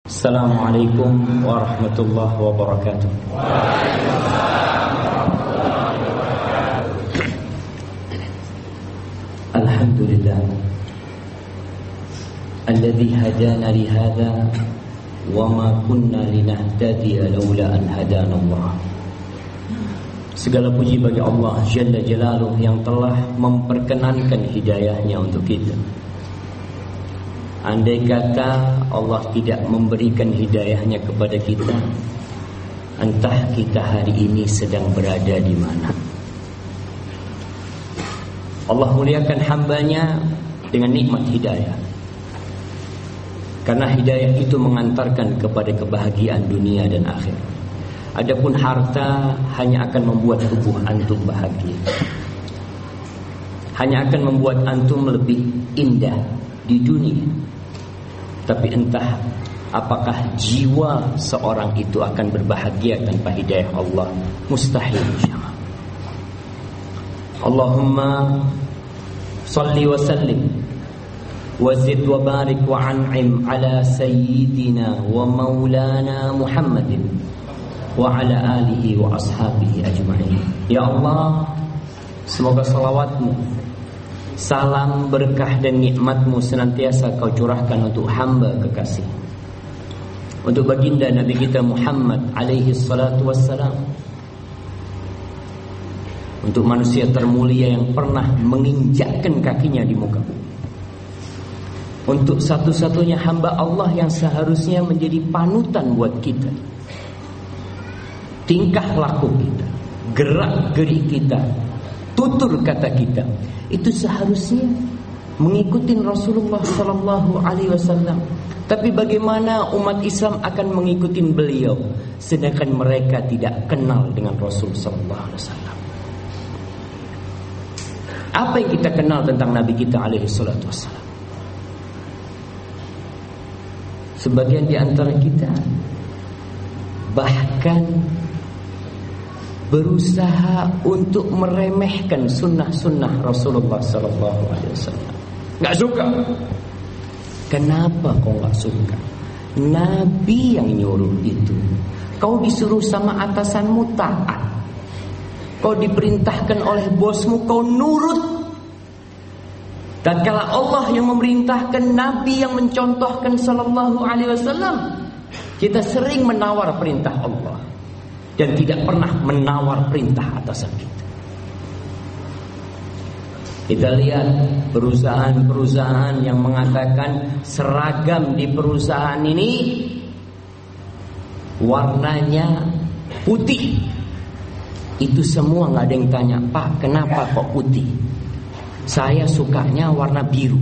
Assalamualaikum warahmatullahi wabarakatuh. Alhamdulillah alladzi hadana li hadza wa ma kunna linahtadiya laula an hadana Allah. Segala puji bagi Allah Jalla Jalaluhu yang telah memperkenankan hidayahnya untuk kita. Andai kata Allah tidak memberikan hidayahnya kepada kita, entah kita hari ini sedang berada di mana. Allah muliakan hambanya dengan nikmat hidayah, karena hidayah itu mengantarkan kepada kebahagiaan dunia dan akhirat. Adapun harta hanya akan membuat tubuh antum bahagia, hanya akan membuat antum lebih indah di dunia. Tapi entah apakah jiwa seorang itu akan berbahagia tanpa hidayah Allah. Mustahil insyaallah. Allahumma salli wa sallim wa zid wa barik wa an'im ala sayyidina wa maulana Muhammadin wa ala alihi wa ashabihi ajma'in. Ya Allah, semoga salawatmu, salam, berkah dan nikmatmu senantiasa kau curahkan untuk hamba kekasih, untuk baginda Nabi kita Muhammad alaihi salatu wassalam, untuk manusia termulia yang pernah menginjakkan kakinya di muka bumi, untuk satu-satunya hamba Allah yang seharusnya menjadi panutan buat kita. Tingkah laku kita, gerak gerik kita, tutur kata kita itu seharusnya mengikuti Rasulullah sallallahu alaihi wasallam. Tapi bagaimana umat Islam akan mengikuti beliau sedangkan mereka tidak kenal dengan Rasul sallallahu alaihi wasallam? Apa yang kita kenal tentang Nabi kita alaihi salatu wasallam? Sebagian di antara kita bahkan berusaha untuk meremehkan sunnah-sunnah Rasulullah sallallahu alaihi wasallam. Enggak suka. Kenapa kau enggak suka? Nabi yang nyuruh itu. Kau disuruh sama atasanmu taat. Kau diperintahkan oleh bosmu kau nurut. Dan kalau Allah yang memerintahkan, Nabi yang mencontohkan sallallahu alaihi wasallam, kita sering menawar perintah Allah dan tidak pernah menawar perintah atasan kita. Kita lihat perusahaan-perusahaan yang mengatakan seragam di perusahaan ini warnanya putih. Itu semua gak ada yang tanya, Pak, kenapa kok putih? Saya sukanya warna biru.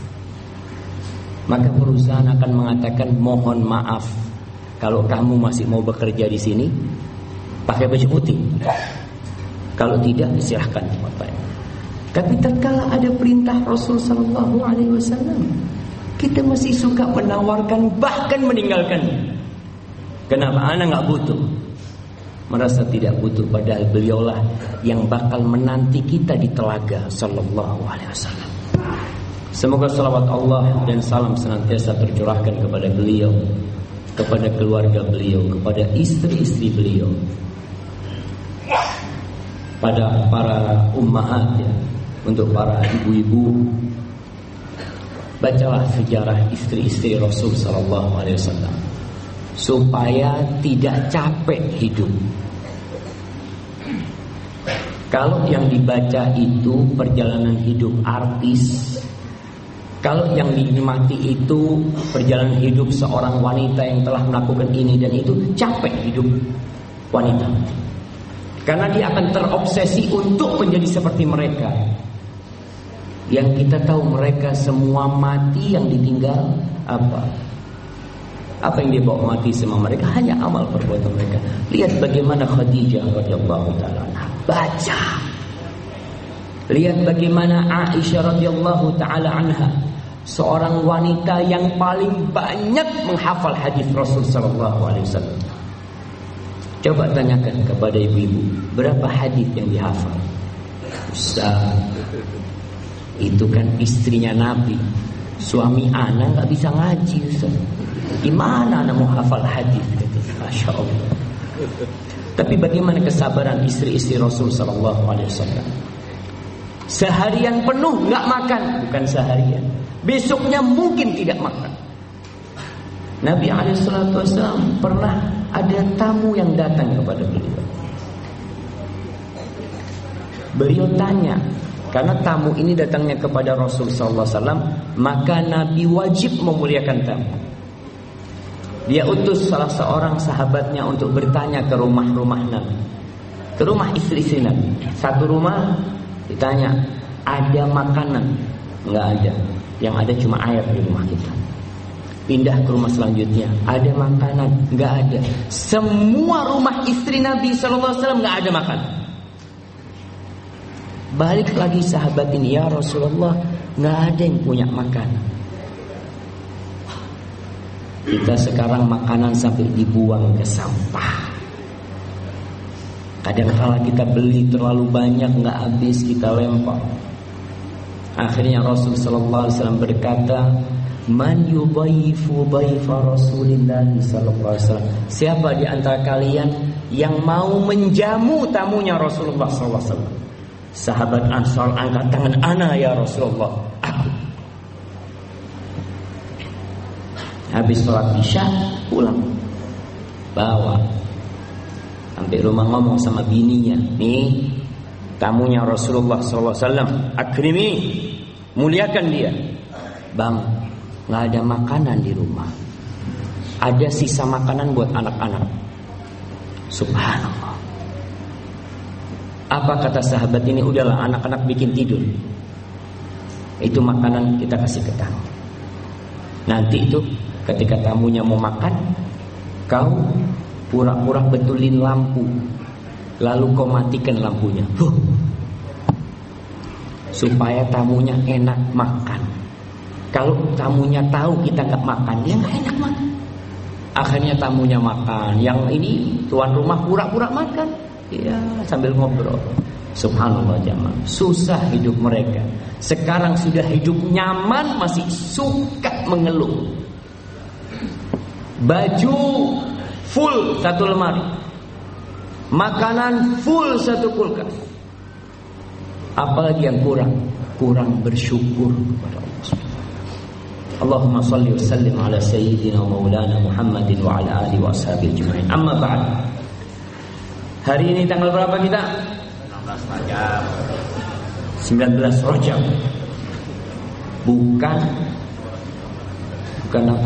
Maka perusahaan akan mengatakan, mohon maaf, kalau kamu masih mau bekerja di sini, pakai baju putih. Kalau tidak, silahkan pakai. Tapi tatkala ada perintah Rasul sallallahu alaihi wasallam, kita masih suka menawarkan, bahkan meninggalkan. Kenapa? Ana enggak butuh. Merasa tidak butuh, padahal beliaulah yang bakal menanti kita di telaga sallallahu alaihi wasallam. Semoga salawat Allah dan salam senantiasa tercurahkan kepada beliau, kepada keluarga beliau, kepada istri-istri beliau, pada para ummahat ya, untuk para ibu-ibu. Bacalah sejarah istri-istri Rasul sallallahu alaihi wasallam supaya tidak capek hidup. Kalau yang dibaca itu perjalanan hidup artis, kalau yang dinikmati itu perjalanan hidup seorang wanita yang telah melakukan ini dan itu, capek hidup wanita. Karena dia akan terobsesi untuk menjadi seperti mereka. Yang kita tahu mereka semua mati, yang ditinggal apa? Apa yang dia bawa mati semua mereka? Hanya amal perbuatan mereka. Lihat bagaimana Khadijah radhiyallahu taala anha baca. Lihat bagaimana Aisyah radhiyallahu taala anha, seorang wanita yang paling banyak menghafal hadis Rasul sallallahu alaihi wasallam. Coba tanyakan kepada ibu-ibu, berapa hadis yang dihafal? Ustaz, itu kan istrinya Nabi. Suami ana nggak bisa ngaji, Ustaz. Gimana anak mau hafal hadis? Masya Allah. Tapi bagaimana kesabaran istri-istri Rasul Sallallahu Alaihi Wasallam? Seharian penuh nggak makan, bukan seharian. Besoknya mungkin tidak makan. Nabi Alaihissalam pernah ada tamu yang datang kepada beliau. Beliau tanya, karena tamu ini datangnya kepada Rasul Sallallahu Alaihi Wasallam, maka Nabi wajib memuliakan tamu. Dia utus salah seorang sahabatnya untuk bertanya ke rumah-rumah Nabi, ke rumah istri-istri Nabi. Satu rumah ditanya, ada makanan? Enggak ada. Yang ada cuma air di rumah kita. Pindah ke rumah selanjutnya, ada makanan? Enggak ada. Semua rumah istri Nabi SAW enggak ada makanan. Balik lagi sahabat ini, ya Rasulullah, enggak ada yang punya makanan. Kita sekarang makanan sampai dibuang ke sampah. Kadang-kala kita beli terlalu banyak, nggak habis, kita lempar. Akhirnya Rasul Sallallahu Alaihi Wasallam berkata, Man yudhaifu dhaifa Rasulillah Sallallahu Alaihi Wasallam. Siapa di antara kalian yang mau menjamu tamunya Rasulullah Sallallahu Alaihi Wasallam? Sahabat Ansar angkat tangan, ana ya Rasulullah, aku. Habis sholat isya pulang, bawa sampai rumah, ngomong sama bininya, nih tamunya Rasulullah SAW, akrimi, muliakan dia. Bang, nggak ada makanan di rumah, ada sisa makanan buat anak-anak. Subhanallah. Apa kata sahabat ini? Udahlah, anak-anak bikin tidur, itu makanan kita kasih ke tamu. Nanti itu ketika tamunya mau makan, kau pura-pura betulin lampu, lalu kau matikan lampunya, supaya tamunya enak makan. Kalau tamunya tahu kita nggak makan, dia nggak enak makan. Akhirnya tamunya makan, yang ini tuan rumah pura-pura makan, ya sambil ngobrol. Subhanallah jamaah, susah hidup mereka. Sekarang sudah hidup nyaman, masih suka mengeluh. Baju full satu lemari, makanan full satu kulkas. Apalagi yang kurang? Kurang bersyukur kepada Allah. Allahumma salli wa sallim ala sayyidina wa maulana Muhammadin wa ala alihi wa ashabihi ajma'in. Amma ba'd. Hari ini tanggal berapa kita? 19 Rajab. Bukan apa?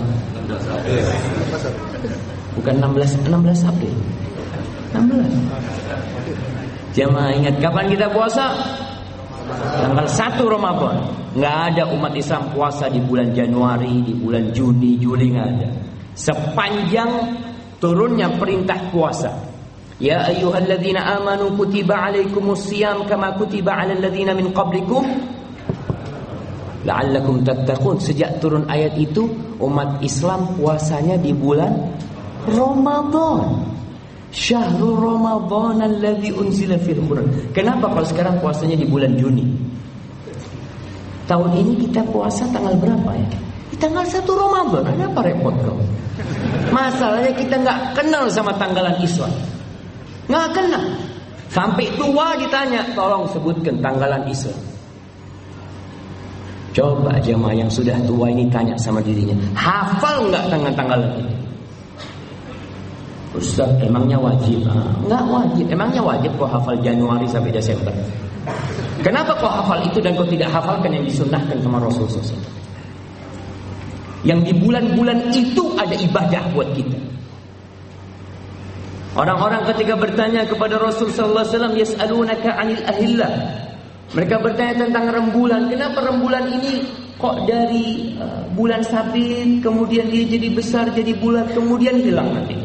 Bukan 16 April. 16. Jamaah ingat kapan kita puasa? Tanggal 1 Ramadan. Nggak ada umat Islam puasa di bulan Januari, di bulan Juni, Juli, nggak ada. Sepanjang turunnya perintah puasa. Ya ayyuhalladzina amanu kutiba alaikumusiyam kama kutiba alal ladzina min qablikum la'allakum tattaqun. Sejak turun ayat itu, umat Islam puasanya di bulan Ramadan. Syahrul Ramadan alladzi unzila fihi al-Qur'an. Kenapa kalau sekarang puasanya di bulan Juni? Tahun ini kita puasa tanggal berapa ya? Di tanggal 1 Ramadan. Ada apa repot kau? Masalahnya kita nggak kenal sama tanggalan Islam. Nggak kenal. Sampai tua ditanya, tolong sebutkan tanggalan Islam. Coba jemaah yang sudah tua ini tanya sama dirinya, hafal nggak tanggal-tanggalan ini? Ustaz, emangnya wajib? Nggak wajib. Emangnya wajib kau hafal Januari sampai Desember? Kenapa kau hafal itu dan kau tidak hafalkan yang disunnahkan sama Rasulullah SAW? Yang di bulan-bulan itu ada ibadah buat kita. Orang-orang ketika bertanya kepada Rasul sallallahu alaihi wasallam, yas'alunaka 'anil ahillah. Mereka bertanya tentang rembulan. Kenapa rembulan ini kok dari bulan sabit kemudian dia jadi besar jadi bulat kemudian hilang nanti?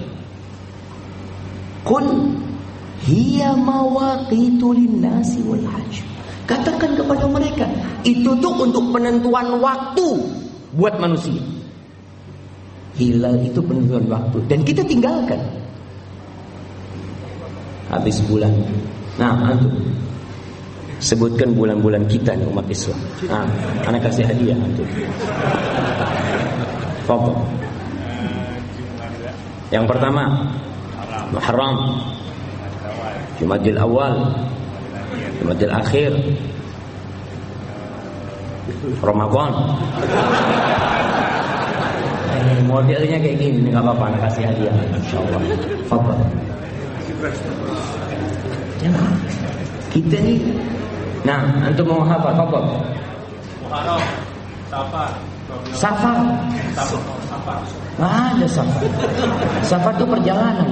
Qul hiya mawaqitu lin-nasi wal hajj. Katakan kepada mereka, itu tuh untuk penentuan waktu buat manusia. Hilal itu penentuan waktu dan kita tinggalkan. Habis bulan. Nah, antum sebutkan bulan-bulan kita nih umat Islam. Nah, anak kasih hadiah antum. Fadhil. Yang pertama Muharram, Jumadil Awal, Jumadil Akhir, Ramadan. Modelnya kayak gini, nggak apa-apa, anak kasih hadiah, insyaallah. Fadhal. Kita nih, nah, antum mau hafal, fadhal. Muharram, Safar. Ada Safar. Safar itu perjalanan.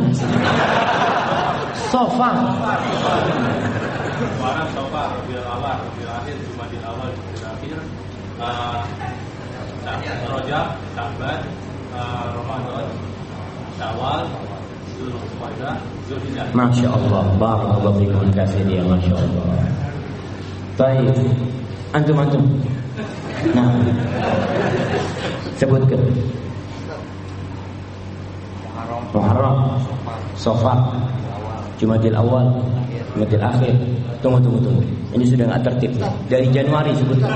Safar. Muharram, Safar, Rabiul Awal, Rabiul Akhir, Jumadil Awal, Jumadil Akhir, Rajab, Sya'ban, Ramadan, Syawal, Zulhijjah, Zulhijjah. Masya Allah, barakallahu fikum, kasih dia, masya Allah. Baik, antum. Nah, sebutkan. Muharram, Safar, Jumadil Awal, Jumadil Akhir. Tunggu. Ini sudah nggak tertib. Dari Januari sebutkan.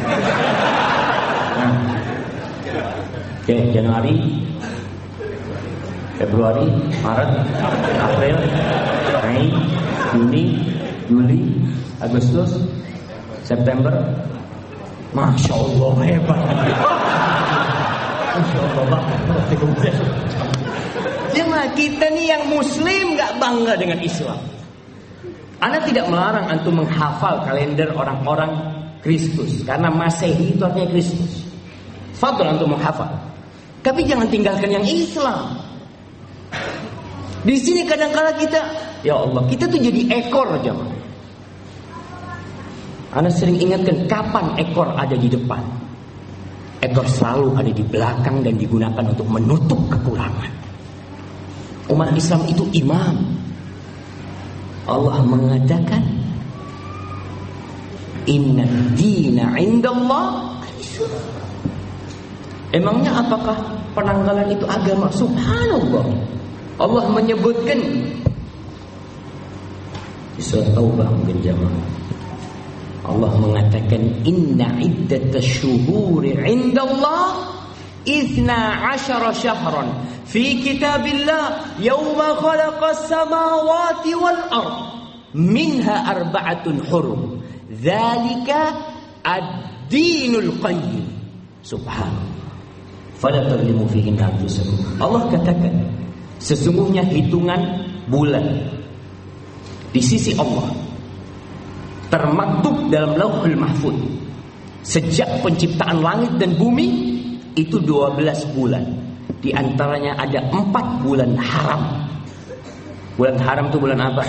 Nah. Oke, Januari, Februari, Maret, April, Mei, Juni, Juli, Agustus, September. Masya Allah, hebat. Masya Allah. Jemaah kita nih yang Muslim nggak bangga dengan Islam. Ana tidak melarang antum menghafal kalender orang-orang Kristus, karena Masehi itu artinya Kristus. Fadhol antum menghafal. Tapi jangan tinggalkan yang Islam. Di sini kadang-kala kita, ya Allah, kita tuh jadi ekor aja. Ana sering ingatkan, kapan ekor ada di depan? Ekor selalu ada di belakang dan digunakan untuk menutup kekurangan. Umat Islam itu imam. Allah mengatakan, Inna dina indallah al-Islam. Emangnya apakah penanggalan itu agama? Subhanallah. Allah menyebutkan di surat Taubah mungkin jamaah. Allah mengatakan, Inna iddatasyuhuri indallah 12 syahran fi kitabillah yawma khalaqas samawati wal ard minha arba'atun hurum dzalika ad-dinul qayyim. Subhanallah. Fala tadlimu fihi anfusakum. Allah katakan, sesungguhnya hitungan bulan di sisi Allah termaktub dalam Lauhul Mahfuz sejak penciptaan langit dan bumi itu 12 bulan. Di antaranya ada 4 bulan haram. Bulan haram itu bulan apa?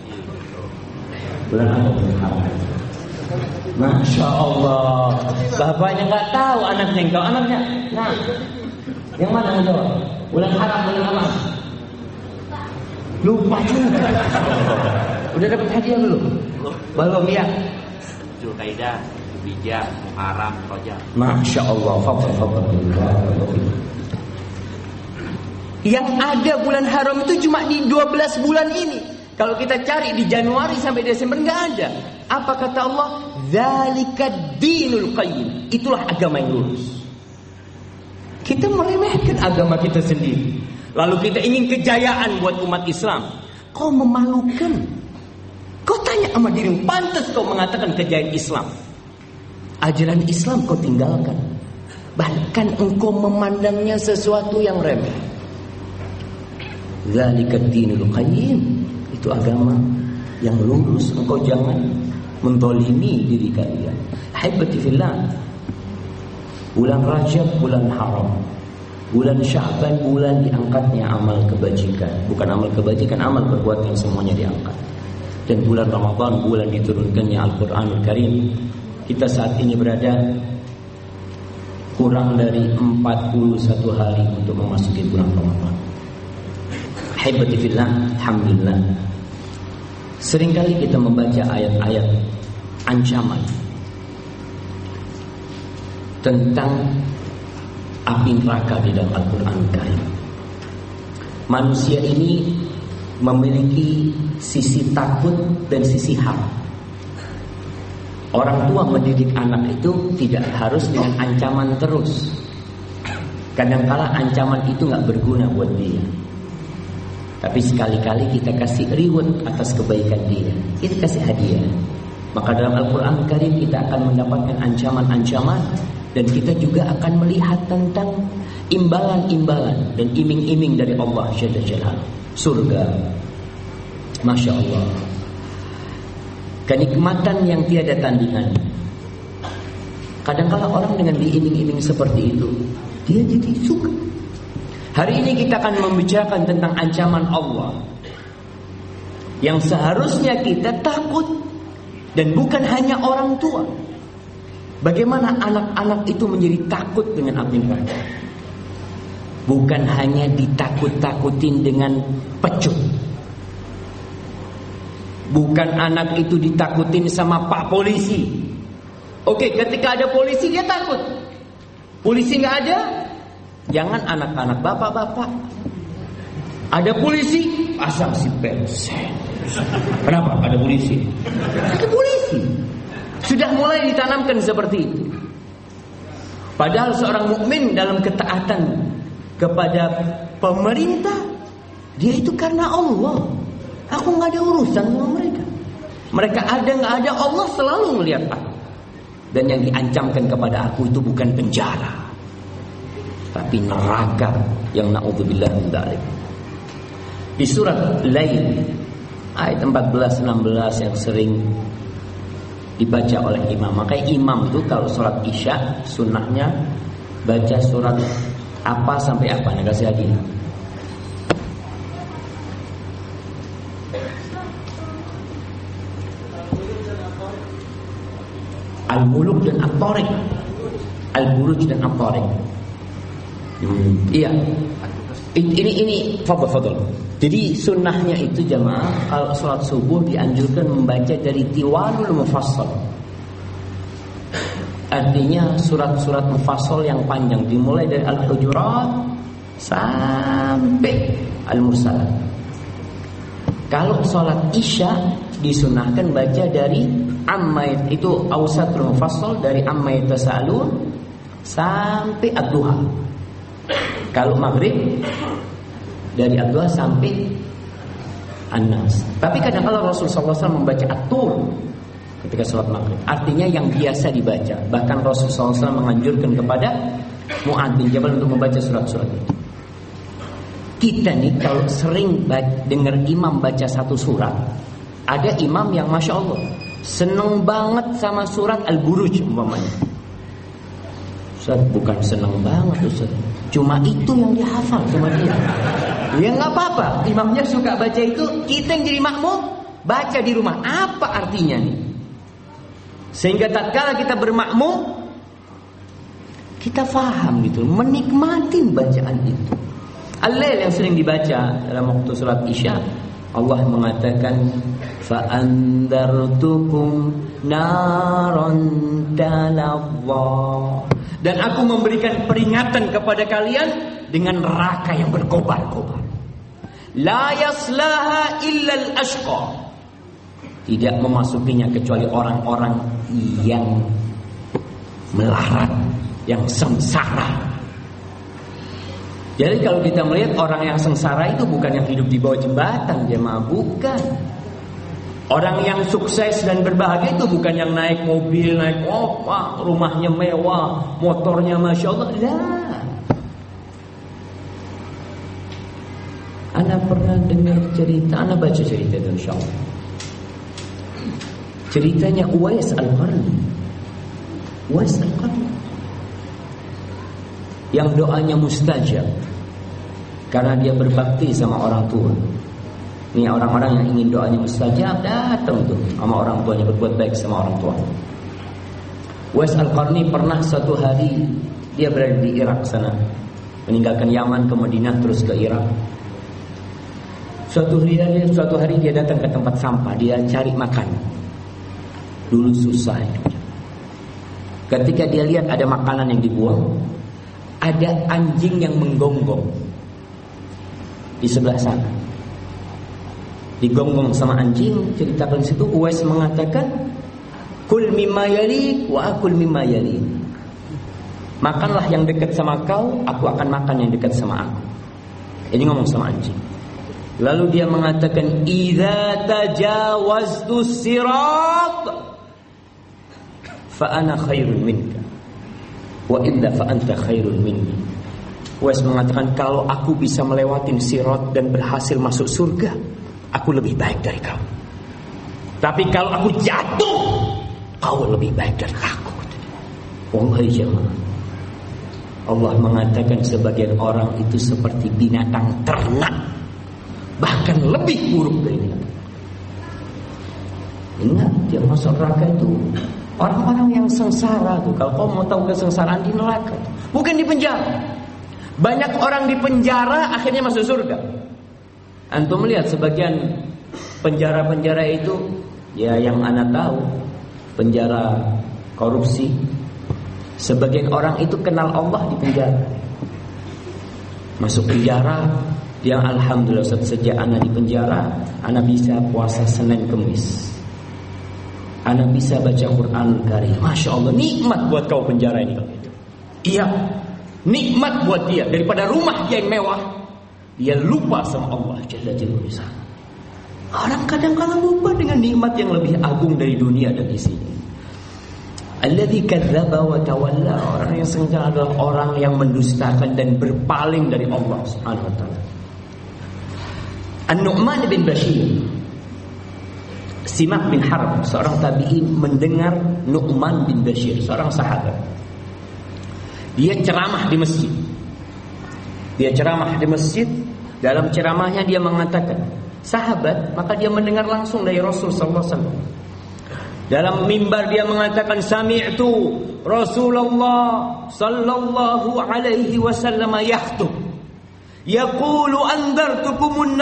Bulan apa bulan haram? Masya Allah. Bapaknya nggak tahu, anaknya engkau, anaknya. Nah, yang mana yang jawab? Bulan haram, bulan apa? Lupa juga. Udah dapat hadiah belum? Belum ya. Zulkaidah, Zulhijjah, Muharram, Rajab. Masya Allah. Yang ada bulan haram itu cuma di 12 bulan ini. Kalau kita cari di Januari sampai Desember nggak ada. Apa kata Allah? Dzalika dinul qayyim. Itulah agama yang lurus. Kita meremehkan agama kita sendiri. Lalu kita ingin kejayaan buat umat Islam. Kau memalukan. Kau tanya sama dirimu, pantas kau mengatakan kejayaan Islam. Ajaran Islam kau tinggalkan. Bahkan engkau memandangnya sesuatu yang remeh. Dzalika dinul qayyim. Itu agama yang lurus. Engkau jangan mendolimi diri kalian. Haibati fillah. Bulan Rajab bulan haram. Bulan Sya'ban bulan diangkatnya amal kebajikan. Bukan amal kebajikan, amal perbuatan semuanya diangkat. Dan bulan Ramadan bulan diturunkannya Al-Quranul Karim. Kita saat ini berada kurang dari 41 hari untuk memasuki bulan Ramadan. Haibati fillah, alhamdulillah. Seringkali kita membaca ayat-ayat ancaman tentang api neraka di dalam Al-Quran Karim. Manusia ini memiliki sisi takut dan sisi haram. Orang tua mendidik anak itu tidak harus dengan ancaman terus. Kadang-kala ancaman itu gak berguna buat dia. Tapi sekali-kali kita kasih reward atas kebaikan dia. Kita kasih hadiah. Maka dalam Al-Quran Karim kita akan mendapatkan ancaman-ancaman. Dan kita juga akan melihat tentang imbalan-imbalan dan iming-iming dari Allah Jalla Jalaluhu. Surga. Masya Allah. Kenikmatan yang tiada tandingan. Kadang-kala orang dengan diiming-iming seperti itu, dia jadi suka. Hari ini kita akan membicarakan tentang ancaman Allah yang seharusnya kita takut. Dan bukan hanya orang tua. Bagaimana anak-anak itu menjadi takut dengan api neraka. Bukan hanya ditakut-takutin dengan pecut. Bukan anak itu ditakutin sama pak polisi. Oke, ketika ada polisi dia takut. Polisi gak ada, jangan anak-anak bapak-bapak. Ada polisi, pasang seatbelt. Kenapa? Ada polisi. Ada polisi. Sudah mulai ditanamkan seperti itu. Padahal seorang mukmin dalam ketaatan kepada pemerintah, dia itu karena Allah. Aku nggak ada urusan sama mereka. Mereka ada nggak ada, Allah selalu melihat aku. Dan yang diancamkan kepada aku itu bukan penjara, tapi neraka yang na'udzubillah min dzalik. Di surat Lail ayat 14-16 yang sering dibaca oleh imam. Makanya imam itu kalau sholat isya sunnahnya baca surat apa sampai apa. Nih kasih hadiah. Al-Muluk dan At-Tariq. Al-Buruj dan At-Tariq. Iya. Ini fadhil. Jadi sunnahnya itu jamaah kalau sholat subuh dianjurkan membaca dari Tiwalul Mufassal. Artinya surat-surat mufassal yang panjang, dimulai dari Al-Hujurat sampai Al-Mursalat. Kalau sholat isya disunahkan baca dari Amma, itu Awsatul Mufassal, dari Amma Yatasaalun sampai Ad-Duha. Kalau maghrib dari Ad-Duha sampai An-Nas. Tapi kadang-kadang Rasulullah SAW membaca At-Tur ketika sholat maghrib. Artinya yang biasa dibaca. Bahkan Rasulullah SAW menganjurkan kepada Mu'adz bin Jabal untuk membaca surat-surat itu. Kita nih kalau sering dengar imam baca satu surat, ada imam yang Masya Allah seneng banget sama surat Al-Buruj umpamanya. Ustaz, bukan seneng banget Ustaz, cuma itu yang dihafal sama dia. Ya gak apa-apa, imamnya suka baca itu, kita yang jadi makmum baca di rumah. Apa artinya nih? Sehingga tatkala kita bermakmum, kita faham gitu, menikmatin bacaan itu. Al-Lail yang sering dibaca dalam waktu salat Isya, Allah mengatakan fa'andartukum naron talazza, dan aku memberikan peringatan kepada kalian dengan neraka yang berkobar-kobar. La yaslaha illa al-ashqa, tidak memasukinya kecuali orang-orang yang melarat, yang sengsara. Jadi kalau kita melihat orang yang sengsara itu bukan yang hidup di bawah jembatan, jemaah, bukan. Orang yang sukses dan berbahagia itu bukan yang naik mobil, naik rumahnya mewah, motornya Masya Allah. Lah. Ana pernah dengar cerita, ana baca cerita itu insya Allah. Ceritanya Uwais Al-Qarni. Uwais Al-Qarni yang doanya mustajab karena dia berbakti sama orang tua. Ini orang-orang yang ingin doanya mustajab datang tuh sama orang tuanya, berbuat baik sama orang tua. Uwais Al-Qarni pernah suatu hari dia berada di Irak sana, meninggalkan Yaman ke Madinah terus ke Irak. Suatu hari dia datang ke tempat sampah, dia cari makan. Dulu susah. Ketika dia lihat ada makanan yang dibuang, ada anjing yang menggonggong di sebelah sana. Digonggong sama anjing, ceritakan situ. Uwais mengatakan, "Kul mimma yalik wa akul mimma yalik." Makanlah yang dekat sama kau, aku akan makan yang dekat sama aku. Ini ngomong sama anjing. Lalu dia mengatakan, idza tajawaztu sirat fa ana khairun minka wa illa fa anta khairun minni. Uwais mengatakan, kalau aku bisa melewatin sirat dan berhasil masuk surga, aku lebih baik dari kau. Tapi kalau aku jatuh, kau lebih baik dari aku. Wahai jemaah, Allah mengatakan sebagian orang itu seperti binatang ternak, bahkan lebih buruk dari binatang. Ingat, yang masuk neraka itu orang-orang yang sengsara tuh. Kalau kau mau tahu kesengsaraan, di neraka, bukan di penjara. Banyak orang di penjara akhirnya masuk surga. Antum melihat sebagian penjara-penjara itu, ya yang anak tahu, penjara korupsi. Sebagian orang itu kenal Allah di penjara. Masuk penjara, yang alhamdulillah sejak anak di penjara, anak bisa puasa Senin Kemis. Anak bisa baca Quran Karim. Masya Allah, nikmat buat kau penjara ini. Iya, nikmat buat dia. Daripada rumah dia yang mewah, dia lupa sama Allah Jalla Jalaluhu. Orang kadang-kadang lupa dengan nikmat yang lebih agung dari dunia dan isinya. Alladzi kadzdzaba wa tawalla, orang yang sengaja adalah orang yang mendustakan dan berpaling dari Allah Subhanahu wa taala. An-Nu'man bin Bashir, Simak bin Harb, seorang tabi'in, mendengar Nu'man bin Bashir, seorang sahabat. Dia ceramah di masjid. Dalam ceramahnya dia mengatakan, sahabat, maka dia mendengar langsung dari Rasul sallallahu alaihi wasallam. Dalam mimbar dia mengatakan, sami'tu Rasulullah sallallahu alaihi wasallam yakhutub yaqulu andartukumun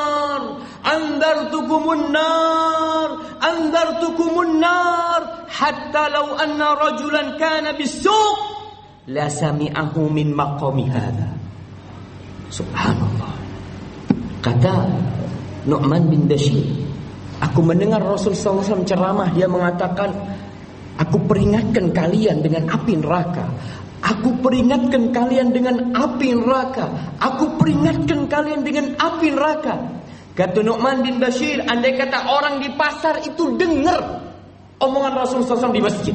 nar hatta law anna rajulan kana bis-suq la sami'ahu min maqami hadha. Subhanallah. Kata Nu'man bin Bashir, aku mendengar Rasul SAW ceramah, dia mengatakan, aku peringatkan kalian dengan api neraka. Aku peringatkan kalian dengan api neraka. Aku peringatkan kalian dengan api neraka. Kata Nu'man bin Bashir, andai kata orang di pasar itu dengar omongan Rasul SAW di masjid,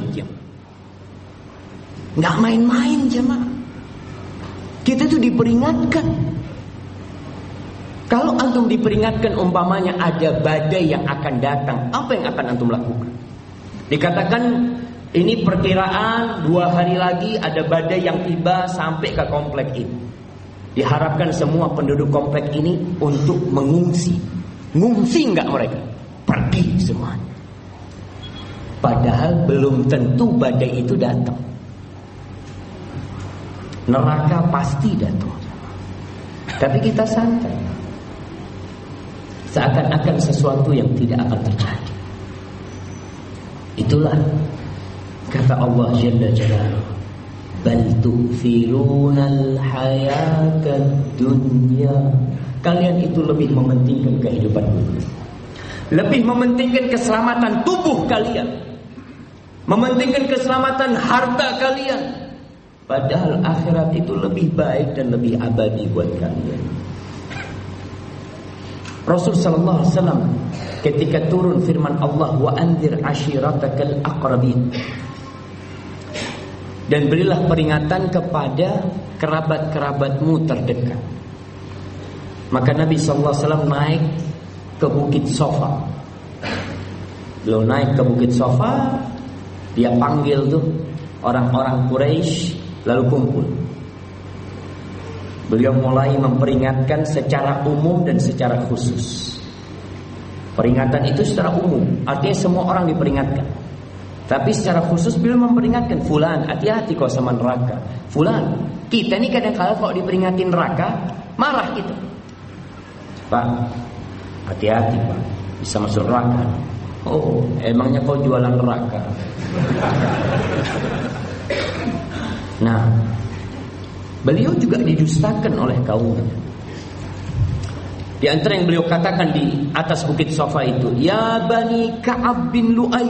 nggak main-main jemaah. Kita tuh diperingatkan. Kalau antum diperingatkan umpamanya ada badai yang akan datang, apa yang akan antum lakukan? Dikatakan ini perkiraan 2 hari lagi ada badai yang tiba sampai ke komplek ini. Diharapkan semua penduduk komplek ini untuk mengungsi. Ngungsi enggak mereka? Pergi semuanya. Padahal belum tentu badai itu datang. Neraka pasti datang. Tapi kita santai. Seakan-akan sesuatu yang tidak akan terjadi. Itulah kata Allah Jalla Jalaluhu, bal tu'thirunal hayatad dunya. Kalian itu lebih mementingkan kehidupan dunia, lebih mementingkan keselamatan tubuh kalian, mementingkan keselamatan harta kalian. Padahal akhirat itu lebih baik dan lebih abadi buat kalian. Rasul sallallahu alaihi wasallam ketika turun firman Allah, wa anzir ashiratakal aqrabin, dan berilah peringatan kepada kerabat-kerabatmu terdekat. Maka Nabi sallallahu alaihi wasallam naik ke Bukit Safa. Beliau naik ke Bukit Safa, dia panggil tuh orang-orang Quraisy lalu kumpul. Beliau mulai memperingatkan secara umum dan secara khusus. Peringatan itu secara umum, artinya semua orang diperingatkan. Tapi secara khusus beliau memperingatkan, fulan, hati-hati kau sama neraka. Fulan, kita ini kadang-kadang kalau diperingatin neraka, marah kita. Pak, hati-hati Pak, bisa masuk neraka. Oh, emangnya kau jualan neraka? Nah, beliau juga didustakan oleh kaumnya. Di antara yang beliau katakan di atas Bukit Safa itu, ya bani Ka'ab bin Lu'ay,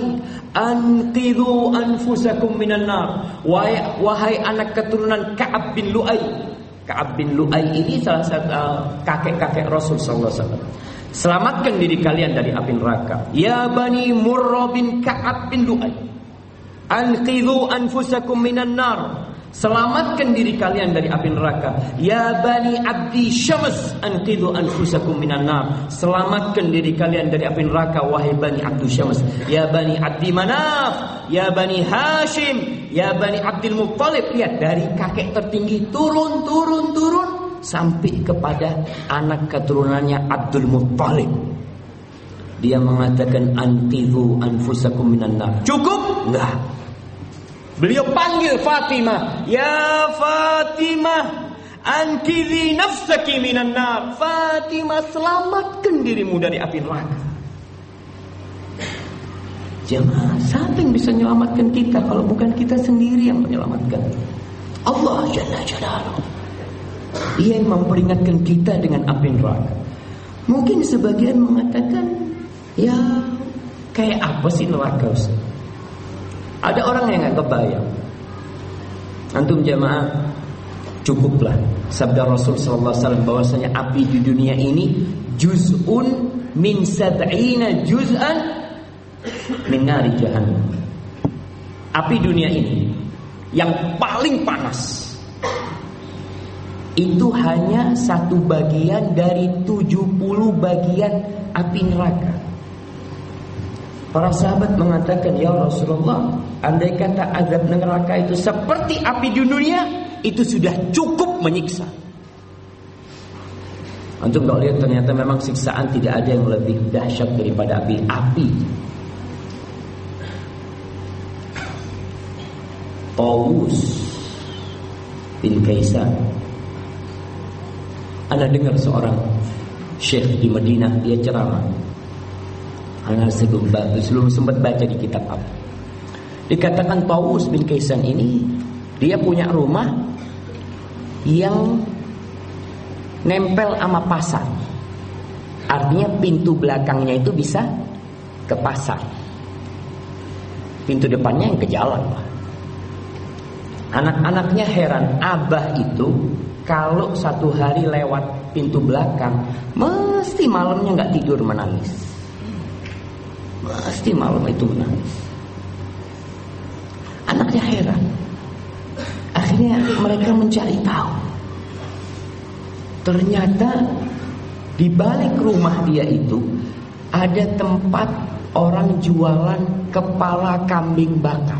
anqidhu anfusakum minan nar. Wahai anak keturunan Ka'ab bin Lu'ay, Ka'ab bin Lu'ay ini salah satu kakek-kakek Rasul sallallahu alaihi wasallam. Selamatkan diri kalian dari api neraka. Ya Bani Murrah bin Ka'ab bin Lu'ay, anqidhu anfusakum minan nar. Selamatkan diri kalian dari api neraka. Ya Bani Abdi Syams, anqidhu anfusakum minan nar. Selamatkan diri kalian dari api neraka, wahai Bani Abdi Syams. Ya Bani Abdi Manaf, ya Bani Hashim, ya Bani Abdul Muttalib. Lihat, dari kakek tertinggi turun sampai kepada anak keturunannya Abdul Muttalib. Dia mengatakan anqidhu anfusakum minan nar. Cukup? Enggak. Beliau panggil Fatimah, ya Fatimah, anqidhi nafsaki minan nar. Fatimah, selamatkan dirimu dari api neraka. Jemaah, siapa yang bisa menyelamatkan kita kalau bukan kita sendiri yang menyelamatkan? Allah Jalla Jalaluhu. Dia yang memperingatkan kita dengan api neraka. Mungkin sebagian mengatakan, ya kayak apa sih neraka, Ustaz? Ada orang yang gak kebayang. Antum jamaah, cukuplah sabda Rasul sallallahu alaihi wasallam bahwasanya api di dunia ini juz'un min sab'ina juz'an min nari jahannam. Api dunia ini yang paling panas itu hanya 1 bagian dari 70 bagian api neraka. Para sahabat mengatakan, ya Rasulullah, andai kata azab neraka itu seperti api di dunia, itu sudah cukup menyiksa. Antum kalau lihat ternyata memang siksaan tidak ada yang lebih dahsyat daripada api. Tawus bin Kaisan. Anda dengar seorang syekh di Madinah, dia ceramah. Anda sebelum sempat baca di kitab apa. Dikatakan Tawus bin Kaisan ini, dia punya rumah yang nempel sama pasar. Artinya pintu belakangnya itu bisa ke pasar, pintu depannya yang ke jalan. Anak-anaknya heran, abah itu kalau satu hari lewat pintu belakang, mesti malamnya gak tidur menangis. Pasti malam itu menangis. Anaknya heran. Akhirnya mereka mencari tahu. Ternyata di balik rumah dia itu ada tempat orang jualan kepala kambing bakar.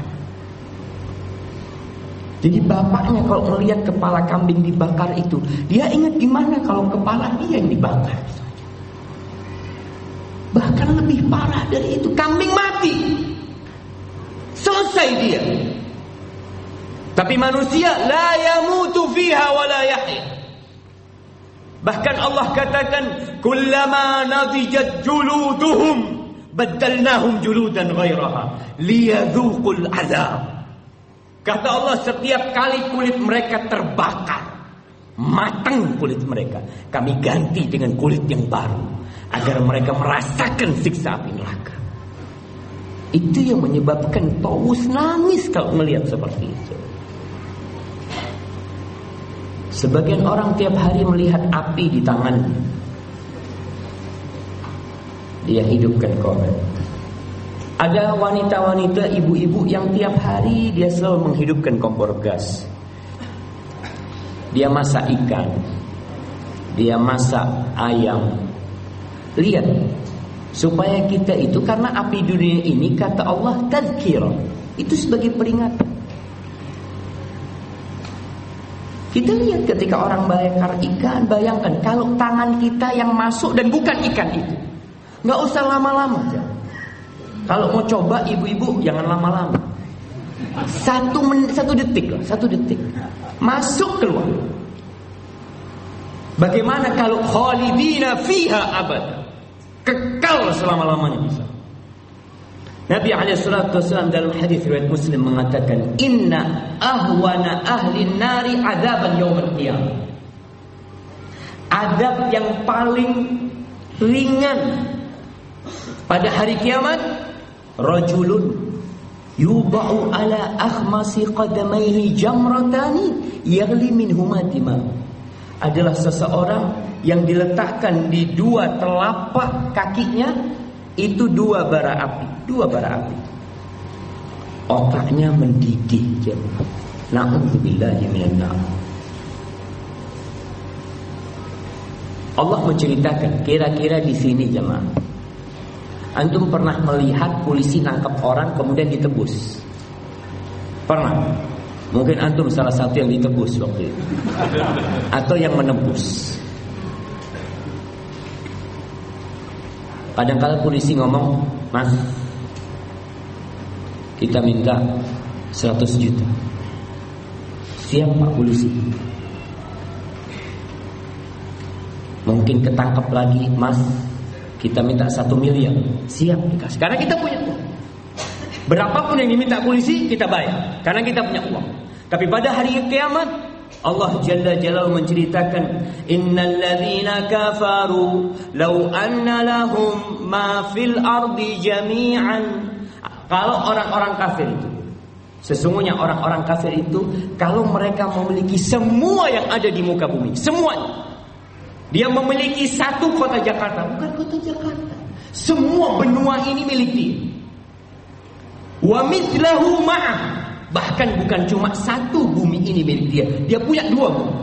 Jadi bapaknya kalau melihat kepala kambing dibakar itu, dia ingat gimana kalau kepala dia yang dibakar. Bahkan lebih parah dari itu, kambing mati, selesai dia. Tapi manusia la yamutu fiha wa la yahya. Bahkan Allah katakan, kullama nadijat juluduhum baddalnahum juludan ghairaha liyadhuqul azab. Kata Allah, setiap kali kulit mereka terbakar, matang kulit mereka, kami ganti dengan kulit yang baru agar mereka merasakan siksa api neraka. Itu yang menyebabkan Tawus nangis kalau melihat seperti itu. Sebagian orang tiap hari melihat api di tangannya, dia hidupkan korban. Ada wanita-wanita, ibu-ibu yang tiap hari dia selalu menghidupkan kompor gas. Dia masak ikan, dia masak ayam. Lihat, supaya kita itu, karena api dunia ini kata Allah tadzkirah, itu sebagai peringatan. Kita lihat ketika orang bakar ikan, bayangkan kalau tangan kita yang masuk dan bukan ikan itu. Nggak usah lama-lama. Kalau mau coba ibu-ibu jangan lama-lama. 1 detik lah, 1 detik. Masuk keluar. Bagaimana kalau khalidina fiha abad? Kekal selama-lamanya bisa. Nabi SAW dalam hadis riwayat Muslim mengatakan, inna ahwana ahli nari adzaban yaumil qiyamah. Azab yang paling ringan pada hari kiamat, rajulun yuba'u ala akhmasi qadamaihi jamratani yaghli minhuma dima. adalah seseorang yang diletakkan di dua telapak kakinya itu dua bara api. Otaknya mendidih. Na'udzubillahi minan nar. Allah menceritakan, kira-kira di sini jemaah, antum pernah melihat polisi nangkap orang kemudian ditebus? Pernah? Mungkin antum salah satu yang ditebus waktu itu, atau yang menebus. Kadang-kadang polisi ngomong, "Mas, kita minta 100 juta. Siap Pak polisi? Mungkin ketangkap lagi, "Mas, kita minta 1 miliar. Siap dikasih. Karena kita punya uang. Berapapun yang diminta polisi kita bayar, karena kita punya uang. Tapi pada hari kiamat Allah Jalla Jalaluhu menceritakan, "Innal ladzina kafaru law anna lahum ma fil ardi jami'an." Kalau orang-orang kafir itu, sesungguhnya orang-orang kafir itu, kalau mereka memiliki semua yang ada di muka bumi, semuanya. Dia memiliki satu kota Jakarta, bukan kota Jakarta. Semua benua ini milik dia. Wa mithlahu ma'ah. Bahkan bukan cuma satu bumi ini milik dia, dia punya 2 bumi.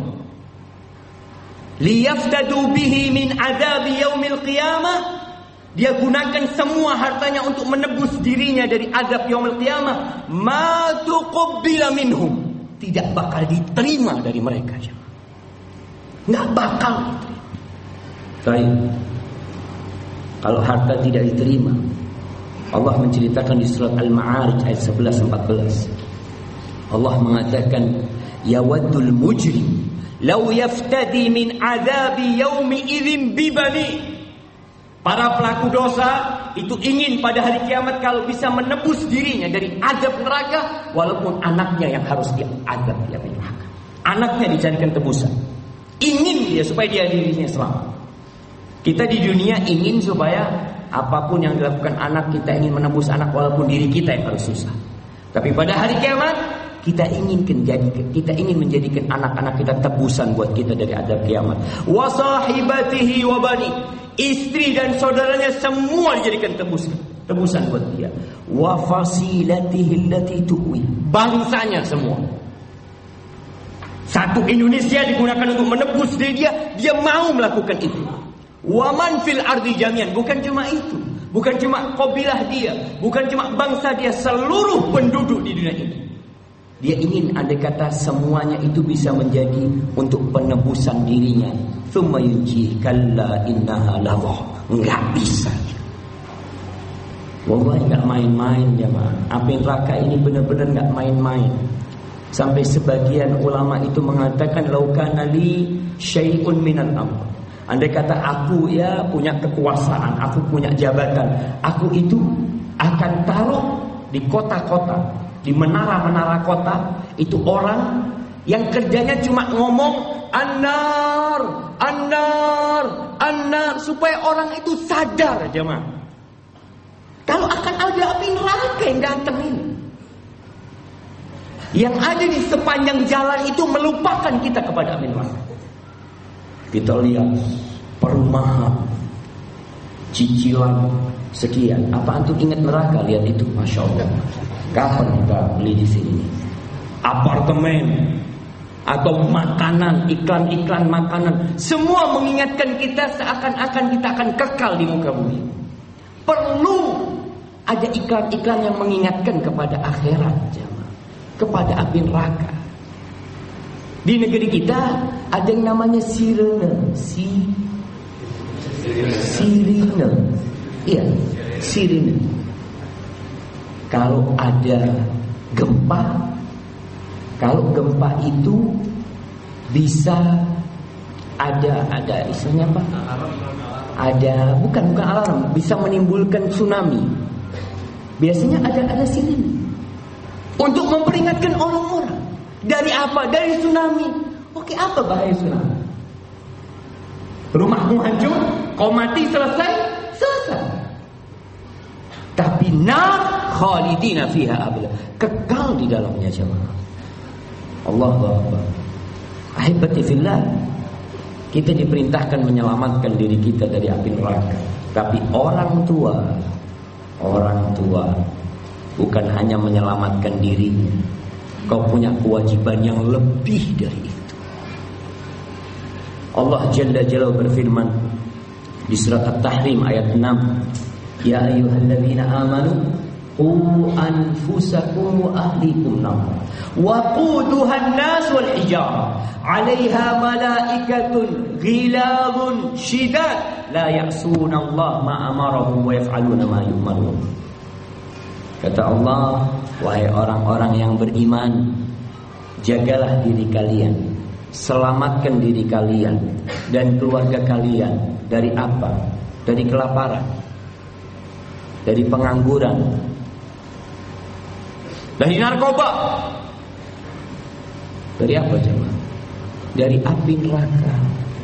Liyaftadu bihi min adzabi yaumil qiyamah. Dia gunakan semua hartanya untuk menebus dirinya dari azab yaumil qiyamah. Ma tuqabbila minhum. Tidak bakal diterima dari mereka. Nggak bakal. Baik. Kalau harta tidak diterima, Allah menceritakan di surat Al-Ma'arij ayat 11-14. Allah mengatakan, "Yawaddul mujrim law yaftadi min adzabi yaumi idzin bibani." Para pelaku dosa itu ingin pada hari kiamat kalau bisa menebus dirinya dari azab neraka, walaupun anaknya yang harus diazab di neraka. Anaknya dicarikan tebusan. Ingin dia supaya dia dirinya selamat. Kita di dunia ingin supaya apapun yang dilakukan anak, kita ingin menebus anak walaupun diri kita yang harus susah. Tapi pada hari kiamat kita ingin menjadikan anak-anak kita tebusan buat kita dari azab kiamat. Wa sahibatihi wa bani. Istri dan saudaranya semua dijadikan tebusan buat dia. Wa fasilatihi allati tuwi. Bangsanya semua. Satu Indonesia digunakan untuk menebus diri dia, dia mau melakukan itu. Waman fil ardi jami'an, bukan cuma itu, bukan cuma kabilah dia, bukan cuma bangsa dia, seluruh penduduk di dunia ini. Dia ingin andai kata semuanya itu bisa menjadi untuk penebusan dirinya. Tsumma yunji kalla innaha lawah. Enggak bisa. Wallahi enggak main-main jemaah. Api neraka ini benar-benar enggak main-main. Sampai sebagian ulama itu mengatakan laukana li syai'un minal amr. Andai kata aku punya kekuasaan, aku punya jabatan, aku itu akan taruh di kota-kota, di menara-menara kota, itu orang yang kerjanya cuma ngomong an-nar, an-nar, an-nar, supaya orang itu sadar jemaah. Kalau akan ada api neraka yang datang ini. Yang ada di sepanjang jalan itu melupakan kita kepada api neraka. Kita lihat perumahan, cicilan sekian. Apa antum ingat neraka? Lihat itu, masya Allah. Kapan kita beli di sini? Apartemen atau makanan, iklan-iklan makanan, semua mengingatkan kita seakan-akan kita akan kekal di muka bumi. Perlu ada iklan-iklan yang mengingatkan kepada akhirat, kepada api neraka. Di negeri kita ada yang namanya sirene, sirine. Iya, sirine. Kalau ada gempa, kalau gempa itu bisa ada istilahnya apa? Ada bukan alarm, bisa menimbulkan tsunami. Biasanya ada sirine untuk memperingatkan orang-orang. Dari apa? Dari tsunami. Oke, apa bahaya tsunami? Rumahmu hancur, kau mati, selesai. Tapi nar khalidina fiha abada, kekal di dalamnya jemaah. Allahu Akbar. Ahibati fillah, Kita diperintahkan menyelamatkan diri kita dari api neraka. Tapi orang tua bukan hanya menyelamatkan dirinya. Kau punya kewajiban yang lebih dari itu. Allah Jalla Jalaluhu berfirman di surat At-Tahrim ayat 6, Ya ayyuhalladzina amanu qu anfusakum wa ahlikum nar wa quduhan nas wal hijarah 'alaiha malaikatun ghilazun shidad la ya'suna Allah ma amarahum wa yaf'aluna ma yu'marun. Kata Allah, wahai orang-orang yang beriman, jagalah diri kalian, selamatkan diri kalian dan keluarga kalian dari apa? Dari kelaparan, dari pengangguran, dari narkoba. Dari apa jemaah? Dari api neraka.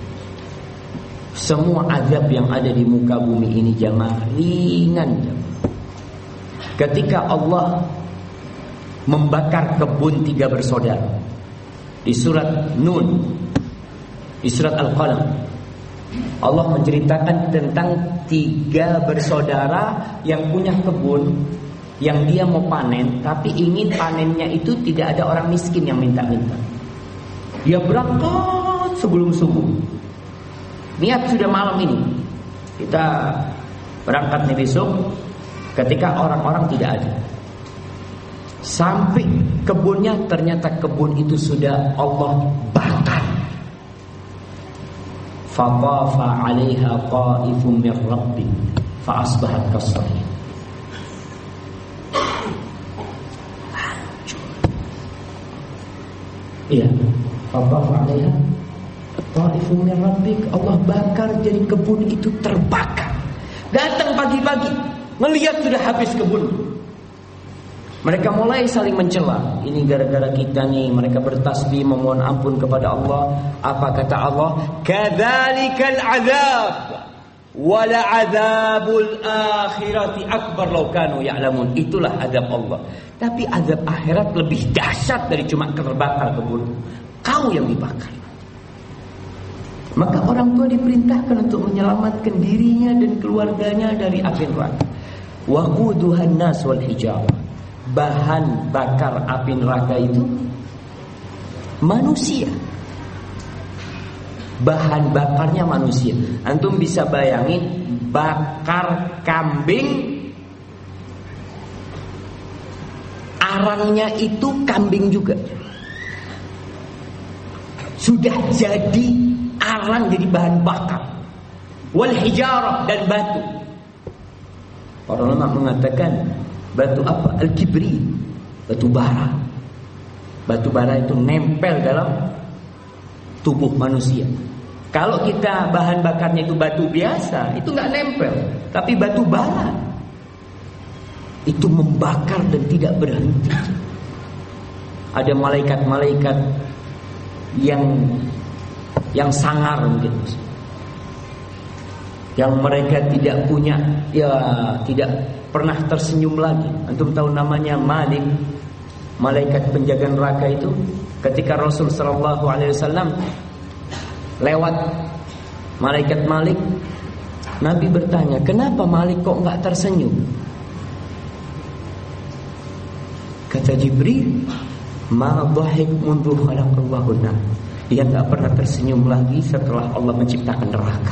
Semua azab yang ada di muka bumi ini jemaah ringan jemaah. Ketika Allah membakar kebun 3 bersaudara di surat Nun, di surat Al-Qalam, Allah menceritakan tentang 3 bersaudara yang punya kebun, yang dia mau panen, tapi ingin panennya itu tidak ada orang miskin yang minta-minta. Dia berangkat sebelum subuh. Niat sudah malam ini, kita berangkat nih besok. Ketika orang-orang tidak ada, sampai kebunnya, ternyata kebun itu sudah Allah bakar. Fatafa 'alaiha qa'ifun min rabbik fa asbahat kasrih. Iya, fatafa 'alaiha qa'ifun min rabbik, Allah bakar jadi kebun itu terbakar. Datang pagi-pagi, melihat sudah habis kebun. Mereka mulai saling mencela. Ini gara-gara kita nih. Mereka bertasbih memohon ampun kepada Allah. Apa kata Allah? Kadzalikal azab wala azabul akhirati akbar law kanu ya'lamun. Itulah azab Allah. Tapi azab akhirat lebih dahsyat dari cuma terbakar kebun. Kau yang dibakar. Maka orang tua diperintahkan untuk menyelamatkan dirinya dan keluarganya dari api neraka. Waquduhan nas wal hijarah. Bahan bakar api neraka itu manusia. Bahan bakarnya manusia. Antum bisa bayangin bakar kambing, arangnya itu kambing juga. Sudah jadi arang, jadi bahan bakar. Wal hijarah, dan batu. Para ulama mengatakan batu apa? Al-kibri, batu bara. Batu bara itu nempel dalam tubuh manusia. Kalau kita bahan bakarnya itu batu biasa, itu nggak nempel. Tapi batu bara itu membakar dan tidak berhenti. Ada malaikat-malaikat yang sangar mungkin, yang mereka tidak punya, ya tidak pernah tersenyum lagi. Antum tahu namanya Malik, malaikat penjaga neraka itu. Ketika Rasul sallallahu alaihi wasallam lewat malaikat Malik, Nabi bertanya, kenapa Malik kok enggak tersenyum? Kata Jibril, ma dhahik mundu khalaqallahu nar. Dia enggak pernah tersenyum lagi setelah Allah menciptakan neraka.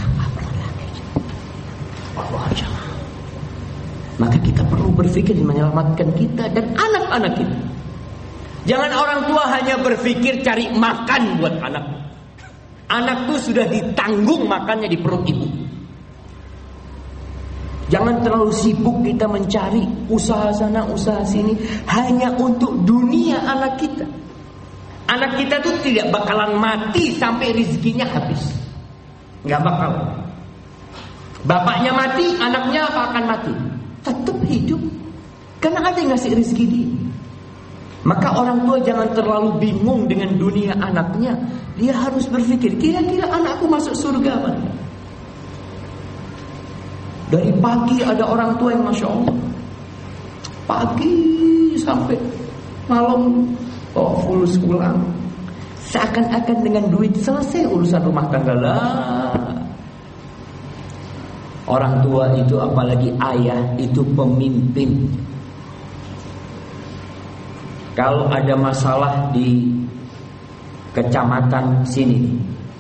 Maka kita perlu berpikir menyelamatkan kita dan anak-anak kita. Jangan orang tua hanya berpikir cari makan buat anak. Anak itu sudah ditanggung makannya di perut ibu. Jangan terlalu sibuk kita mencari usaha sana, usaha sini hanya untuk dunia anak kita. Anak kita tuh tidak bakalan mati sampai rezekinya habis. Gak bakal. Bapaknya mati, anaknya apa akan mati? Tetap hidup. Karena ada yang ngasih rezeki dia. Maka orang tua jangan terlalu bingung dengan dunia anaknya. Dia harus berpikir, kira-kira anakku masuk surga apa? Dari pagi ada orang tua yang Masya Allah, pagi sampai malam full sekolah. Seakan-akan dengan duit selesai urusan rumah tangga lah. Orang tua itu, apalagi ayah, itu pemimpin. Kalau ada masalah di kecamatan sini,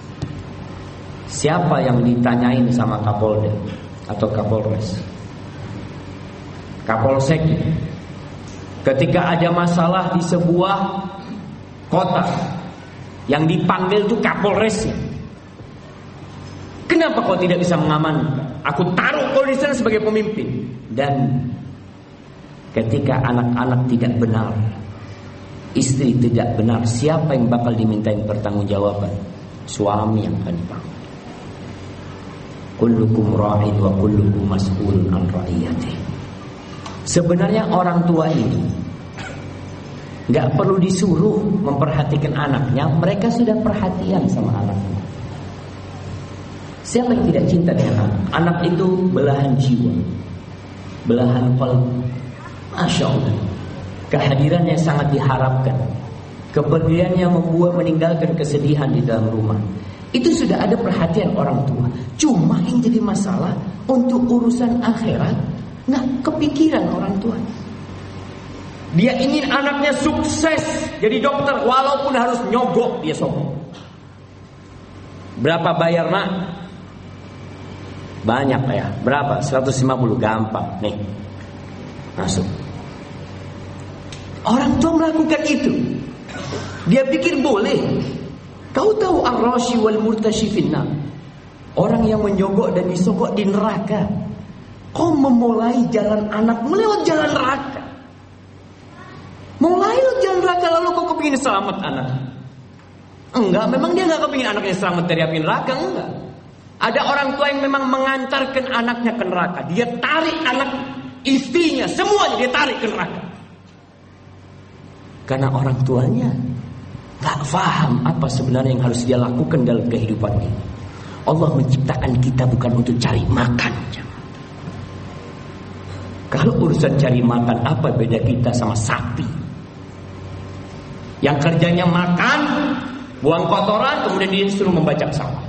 siapa yang ditanyain sama Kapolda atau Kapolres? Kapolsek. Ketika ada masalah di sebuah kota, yang dipanggil itu Kapolresnya. Kenapa kau tidak bisa mengamankan? Aku taruh kau di sana sebagai pemimpin. Dan ketika anak-anak tidak benar, istri tidak benar, siapa yang bakal dimintain pertanggungjawaban? Suami yang akan dipanggil. Kullukum ra'in wa kullukum mas'ulun an ra'iyati. Sebenarnya orang tua itu nggak perlu disuruh memperhatikan anaknya, mereka sudah perhatian sama anaknya. Siapa yang tidak cinta dengan anak? Anak itu belahan jiwa, belahan qalb. Masya Allah, kehadirannya sangat diharapkan. Kepergiannya membuat meninggalkan kesedihan di dalam rumah. Itu sudah ada perhatian orang tua. Cuma yang jadi masalah untuk urusan akhirat, nggak kepikiran orang tua. Dia ingin anaknya sukses jadi dokter, walaupun harus nyogok dia sogok. Berapa bayar nak? Banyak ya. Berapa? 150, gampang. Nih, masuk. Orang tua melakukan itu. Dia pikir boleh. Kau tahu ar-rashi wal murtashi finnar. Orang yang menyogok dan disogok di neraka. Kau memulai jalan anak melewat jalan neraka. Mulai jalan neraka, lalu kau kepingin selamat anak? Enggak, memang dia enggak kepingin anaknya selamat dari api neraka, enggak. Ada orang tua yang memang mengantarkan anaknya ke neraka. Dia tarik anak istrinya, semuanya dia tarik ke neraka. Karena orang tuanya gak paham apa sebenarnya yang harus dia lakukan dalam kehidupan ini. Allah menciptakan kita bukan untuk cari makan. Kalau urusan cari makan, apa beda kita sama sapi yang kerjanya makan, buang kotoran, kemudian dia disuruh membajak sawah.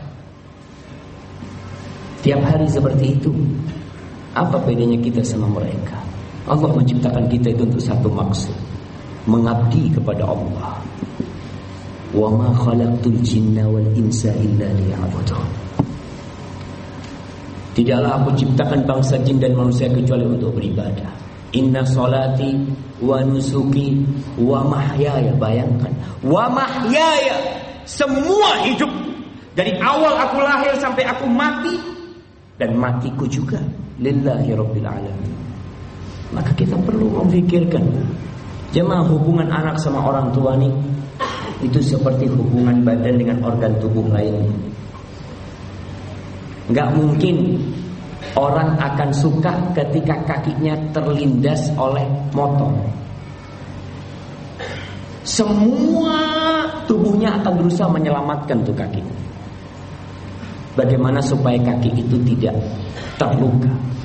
Tiap hari seperti itu. Apa bedanya kita sama mereka? Allah menciptakan kita itu untuk satu maksud, mengabdi kepada Allah. Wa ma khalaqtul jinna wal insa illa liya'budun. Tidaklah aku ciptakan bangsa jin dan manusia kecuali untuk beribadah. Inna salati wa nusuki wa mahyaya. Bayangkan, wa mahyaya, semua hidup dari awal aku lahir sampai aku mati, dan matiku juga lillahi rabbil alamin. Maka kita perlu memikirkan, jemaah, hubungan anak sama orang tua nih itu seperti hubungan badan dengan organ tubuh lainnya. Gak mungkin orang akan suka ketika kakinya terlindas oleh motor. Semua tubuhnya akan berusaha menyelamatkan tuh kaki. Bagaimana supaya kaki itu tidak terluka?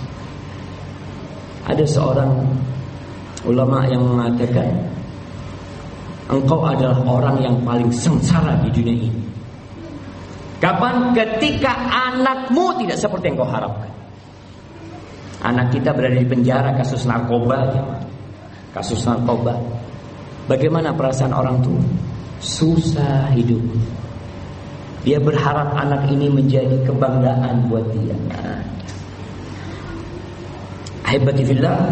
Ada seorang ulama yang mengatakan, engkau adalah orang yang paling sengsara di dunia ini. Kapan? Ketika anakmu tidak seperti yang kau harapkan. Anak kita berada di penjara kasus narkoba, kasus narkoba. Bagaimana perasaan orang tua? Susah hidup. Dia berharap anak ini menjadi kebanggaan buat dia. Ahibati fillah,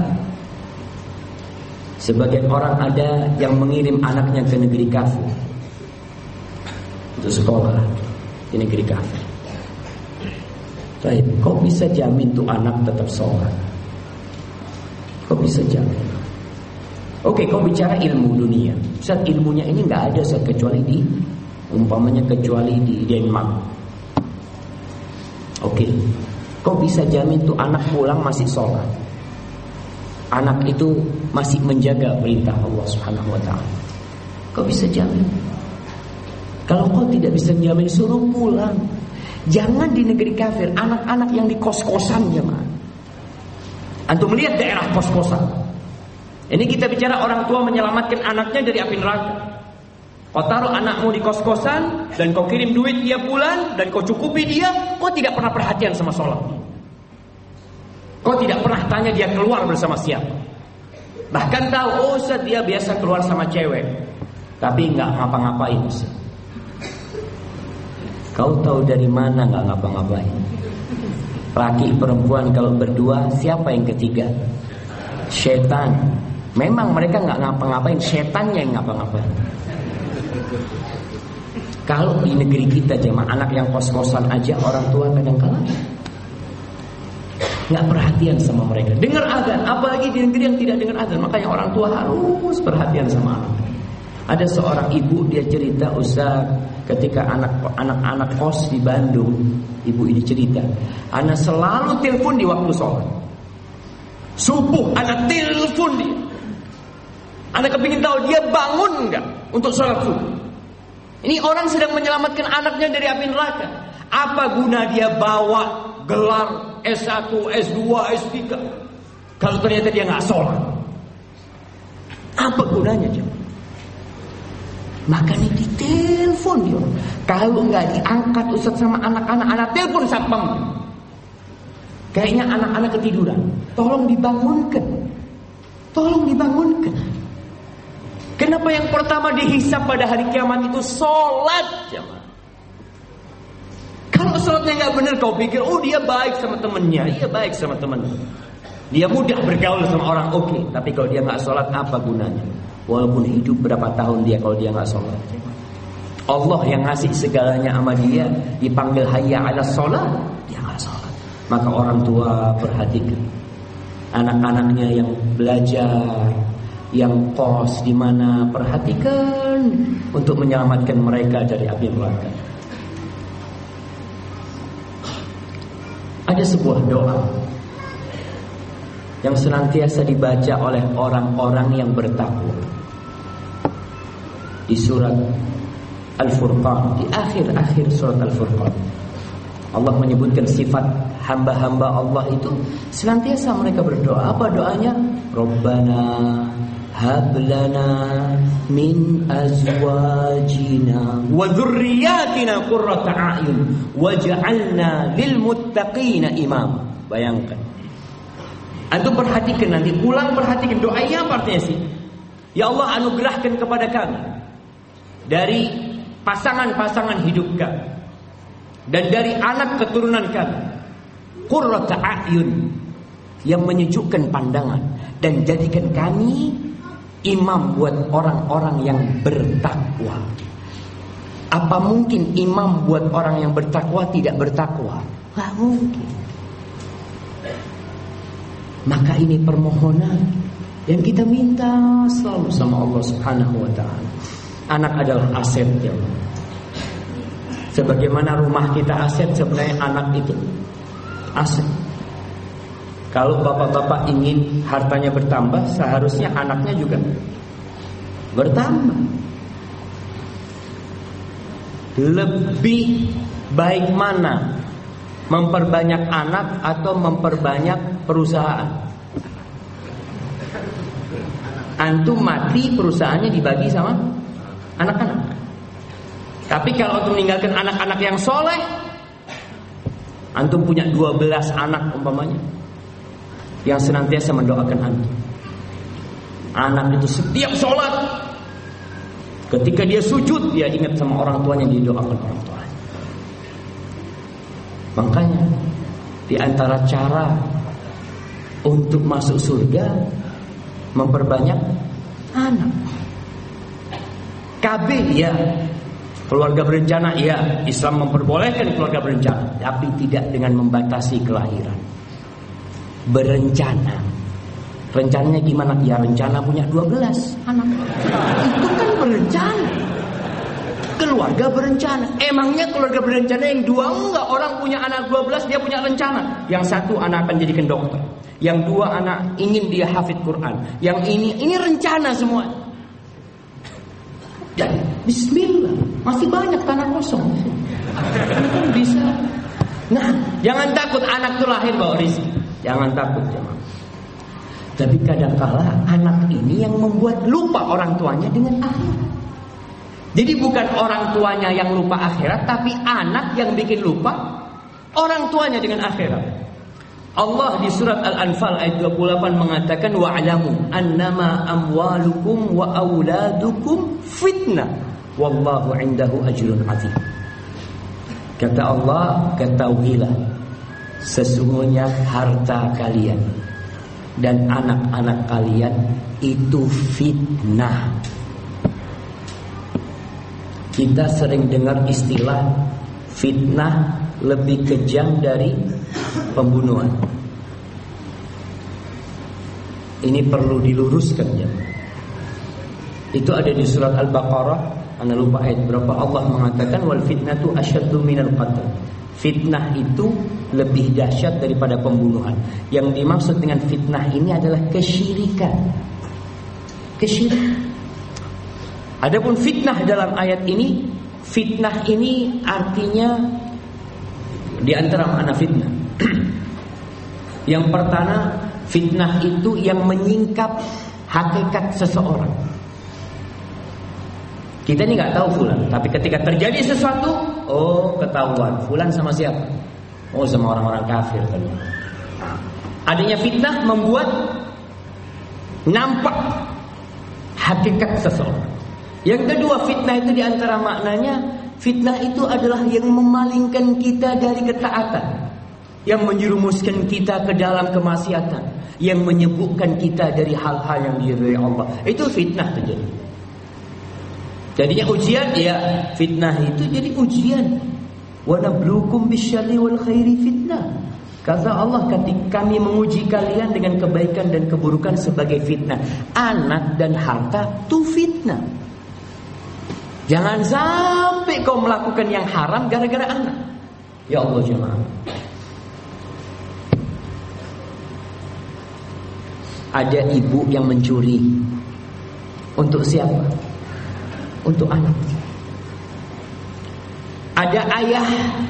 sebagian orang ada yang mengirim anaknya ke negeri kafir untuk sekolah di negeri kafir. Baik, kok bisa jamin tuh anak tetap sholat? Kok bisa jamin? Oke, kau bicara ilmu dunia. Ustaz, ilmunya ini nggak ada Ustaz, kecuali di, umpamanya kecuali di Denmark. Oke, kau bisa jamin tuh anak pulang masih sholat? Anak itu masih menjaga perintah Allah Subhanahu wa ta'ala? Kau bisa jamin? Kalau kau tidak bisa jamin, suruh pulang. Jangan di negeri kafir, anak-anak yang di kos-kosan, jemaah. Antum melihat daerah kos-kosan. Ini kita bicara orang tua menyelamatkan anaknya dari api neraka. Kau taruh anakmu di kos-kosan dan kau kirim duit tiap bulan dan kau cukupi dia, kau tidak pernah perhatian sama sholat. Kau tidak pernah tanya dia keluar bersama siapa. Bahkan tahu, oh Ustaz dia biasa keluar sama cewek, tapi nggak ngapa-ngapain Ustaz. Kau tahu dari mana nggak ngapa-ngapain? Laki perempuan kalau berdua, siapa yang ketiga? Setan. Memang mereka nggak ngapa-ngapain, setannya yang ngapa-ngapain. Kalau di negeri kita jemaah, anak yang kos-kosan aja orang tua kadang-kadang nggak perhatian sama mereka. Dengar azan, apalagi di negeri yang tidak dengar azan, makanya orang tua harus perhatian sama anak. Ada seorang ibu, dia cerita, Ustaz, ketika anak-anak kos di Bandung, ibu ini cerita, anak selalu telepon di waktu sholat. Subuh anak telepon dia. Anak kepingin tahu dia bangun enggak untuk sholat subuh. Ini orang sedang menyelamatkan anaknya dari api neraka. Apa guna dia bawa gelar S1, S2, S3 kalau ternyata dia nggak sholat? Apa gunanya jemaah? Makanya ditelepon dia. Kalau nggak diangkat Ustaz sama anak-anak, anak telepon satpam. Kayaknya anak-anak ketiduran. Tolong dibangunkan. Tolong dibangunkan. Kenapa yang pertama dihisab pada hari kiamat itu sholat, jemaah? Kalau sholatnya nggak benar, kau pikir, oh dia baik sama temennya, iya baik sama temennya, dia mudah bergaul sama orang, oke. Tapi kalau dia nggak sholat, apa gunanya? Walaupun hidup berapa tahun dia, kalau dia nggak sholat, Allah yang ngasih segalanya sama dia, dipanggil hayya ala sholat, dia nggak sholat. Maka orang tua perhatikan anak-anaknya yang belajar, yang kos di mana, perhatikan untuk menyelamatkan mereka dari api neraka. Ada sebuah doa yang senantiasa dibaca oleh orang-orang yang bertakwa. Di surat Al-Furqan, di akhir-akhir surat Al-Furqan, Allah menyebutkan sifat hamba-hamba Allah itu senantiasa mereka berdoa. Apa doanya? Rabbana hablana min azwajina wa dzurriyyatina qurrata a'yun waj'alna lil muttaqina imama. Bayangkan. Antum perhatikan nanti pulang, perhatikan doanya apa artinya sih? Ya Allah, anugerahkan kepada kami dari pasangan-pasangan hidup kami dan dari anak keturunan kami qurrata a'yun, yang menyejukkan pandangan, dan jadikan kami imam buat orang-orang yang bertakwa. Apa mungkin imam buat orang yang bertakwa tidak bertakwa? Gak mungkin. Maka ini permohonan yang kita minta selalu sama Allah Subhanahu wa ta'ala. Anak adalah aset, ya Allah. Sebagaimana rumah kita aset, sebenarnya anak itu aset. Kalau bapak-bapak ingin hartanya bertambah, seharusnya anaknya juga bertambah. Lebih baik mana? Memperbanyak anak atau memperbanyak perusahaan? Antum mati, perusahaannya dibagi sama anak-anak. Tapi kalau antum meninggalkan anak-anak yang soleh, antum punya 12 anak umpamanya, yang senantiasa mendoakan antum. Anak itu setiap sholat, ketika dia sujud, dia ingat sama orang tuanya, dia doakan orang tuanya. Makanya di antara cara untuk masuk surga, memperbanyak anak. KB ya, keluarga berencana ya, Islam memperbolehkan keluarga berencana, tapi tidak dengan membatasi kelahiran. Berencana, rencananya gimana? Ya rencana punya 12 anak. Itu kan berencana. Keluarga berencana. Emangnya keluarga berencana yang dua enggak? Orang punya anak 12, dia punya rencana. Yang satu anak akan jadikan dokter, yang dua anak ingin dia hafid Quran, yang ini rencana semua. Dan bismillah, masih banyak tanah kosong. Bisa. Nah, jangan takut anak itu lahir bawa rezeki. Jangan takut, jemaah. Tapi kadang-kala anak ini yang membuat lupa orang tuanya dengan akhirat. Jadi bukan orang tuanya yang lupa akhirat, tapi anak yang bikin lupa orang tuanya dengan akhirat. Allah di surat Al-Anfal ayat 28 mengatakan wa'lamu annama amwalukum wa auladukum fitnah wallahu indahu ajrun 'azim. Kata Allah, ketahuilah sesungguhnya harta kalian dan anak-anak kalian itu fitnah. Kita sering dengar istilah fitnah lebih kejam dari pembunuhan. Ini perlu diluruskan ya. Itu ada di surat Al-Baqarah, Anda lupa ayat berapa, Allah mengatakan wal fitnatu asyaddu minal qatl. Fitnah itu lebih dahsyat daripada pembunuhan. Yang dimaksud dengan fitnah ini adalah kesyirikan. Kesyirikan. Adapun fitnah dalam ayat ini, fitnah ini artinya di antara makna fitnah. Yang pertama, fitnah itu yang menyingkap hakikat seseorang. Kita ini nggak tahu fulan, tapi ketika terjadi sesuatu, oh ketahuan fulan sama siapa? Oh sama orang-orang kafir kan. Adanya fitnah membuat nampak hakikat seseorang. Yang kedua, fitnah itu di antara maknanya, fitnah itu adalah yang memalingkan kita dari ketaatan, yang menjerumuskan kita ke dalam kemaksiatan, yang menyebutkan kita dari hal-hal yang diridhai Allah. Itu fitnah terjadi. Jadinya ujian, ya fitnah itu jadi ujian. Wa nabluukum bisyarri wal khairi fitnah. Kata Allah, kami menguji kalian dengan kebaikan dan keburukan sebagai fitnah. Anak dan harta itu fitnah. Jangan sampai kau melakukan yang haram gara-gara anak. Ya Allah jemaah. Ada ibu yang mencuri. Untuk siapa? Untuk anak. Ada ayah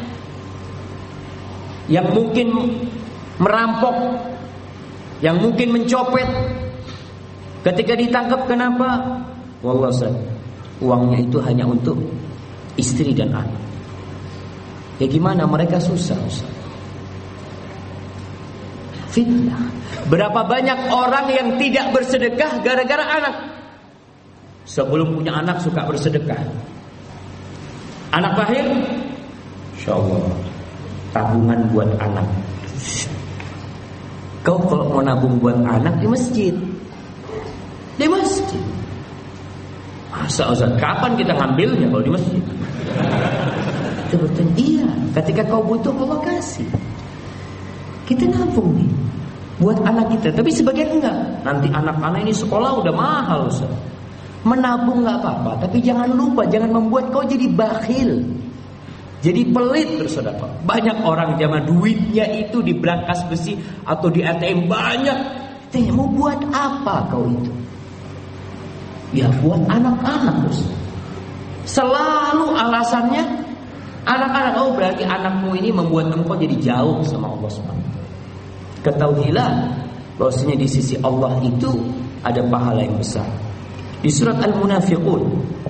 yang mungkin merampok, yang mungkin mencopet. Ketika ditangkap, kenapa? Wallah, uangnya itu hanya untuk istri dan anak. Ya gimana, mereka susah. Fitnah. Berapa banyak orang yang tidak bersedekah gara-gara anak. Sebelum punya anak suka bersedekah. Anak lahir, insyaallah tabungan buat anak. Kau kalau mau nabung buat anak di masjid. Di masjid. Masa Ustaz, kapan kita ngambilnya kalau di masjid? Betul, iya. Ketika kau butuh Allah kasih. Kita nabung nih buat anak kita, tapi sebagian enggak. Nanti anak-anak ini sekolah udah mahal Ustaz. Menabung enggak apa-apa, tapi jangan lupa, jangan membuat kau jadi bakhil, jadi pelit bersedekah. Banyak orang zaman duitnya itu di brankas besi atau di ATM banyak. Tanya, mau buat apa kau itu? Ya buat anak-anak Ustaz. Selalu alasannya anak-anak. Oh berarti anakmu ini membuat engkau jadi jauh sama Allah SWT. Ketahuilah bahwasanya di sisi Allah itu ada pahala yang besar. Di surat Al-Munafiqun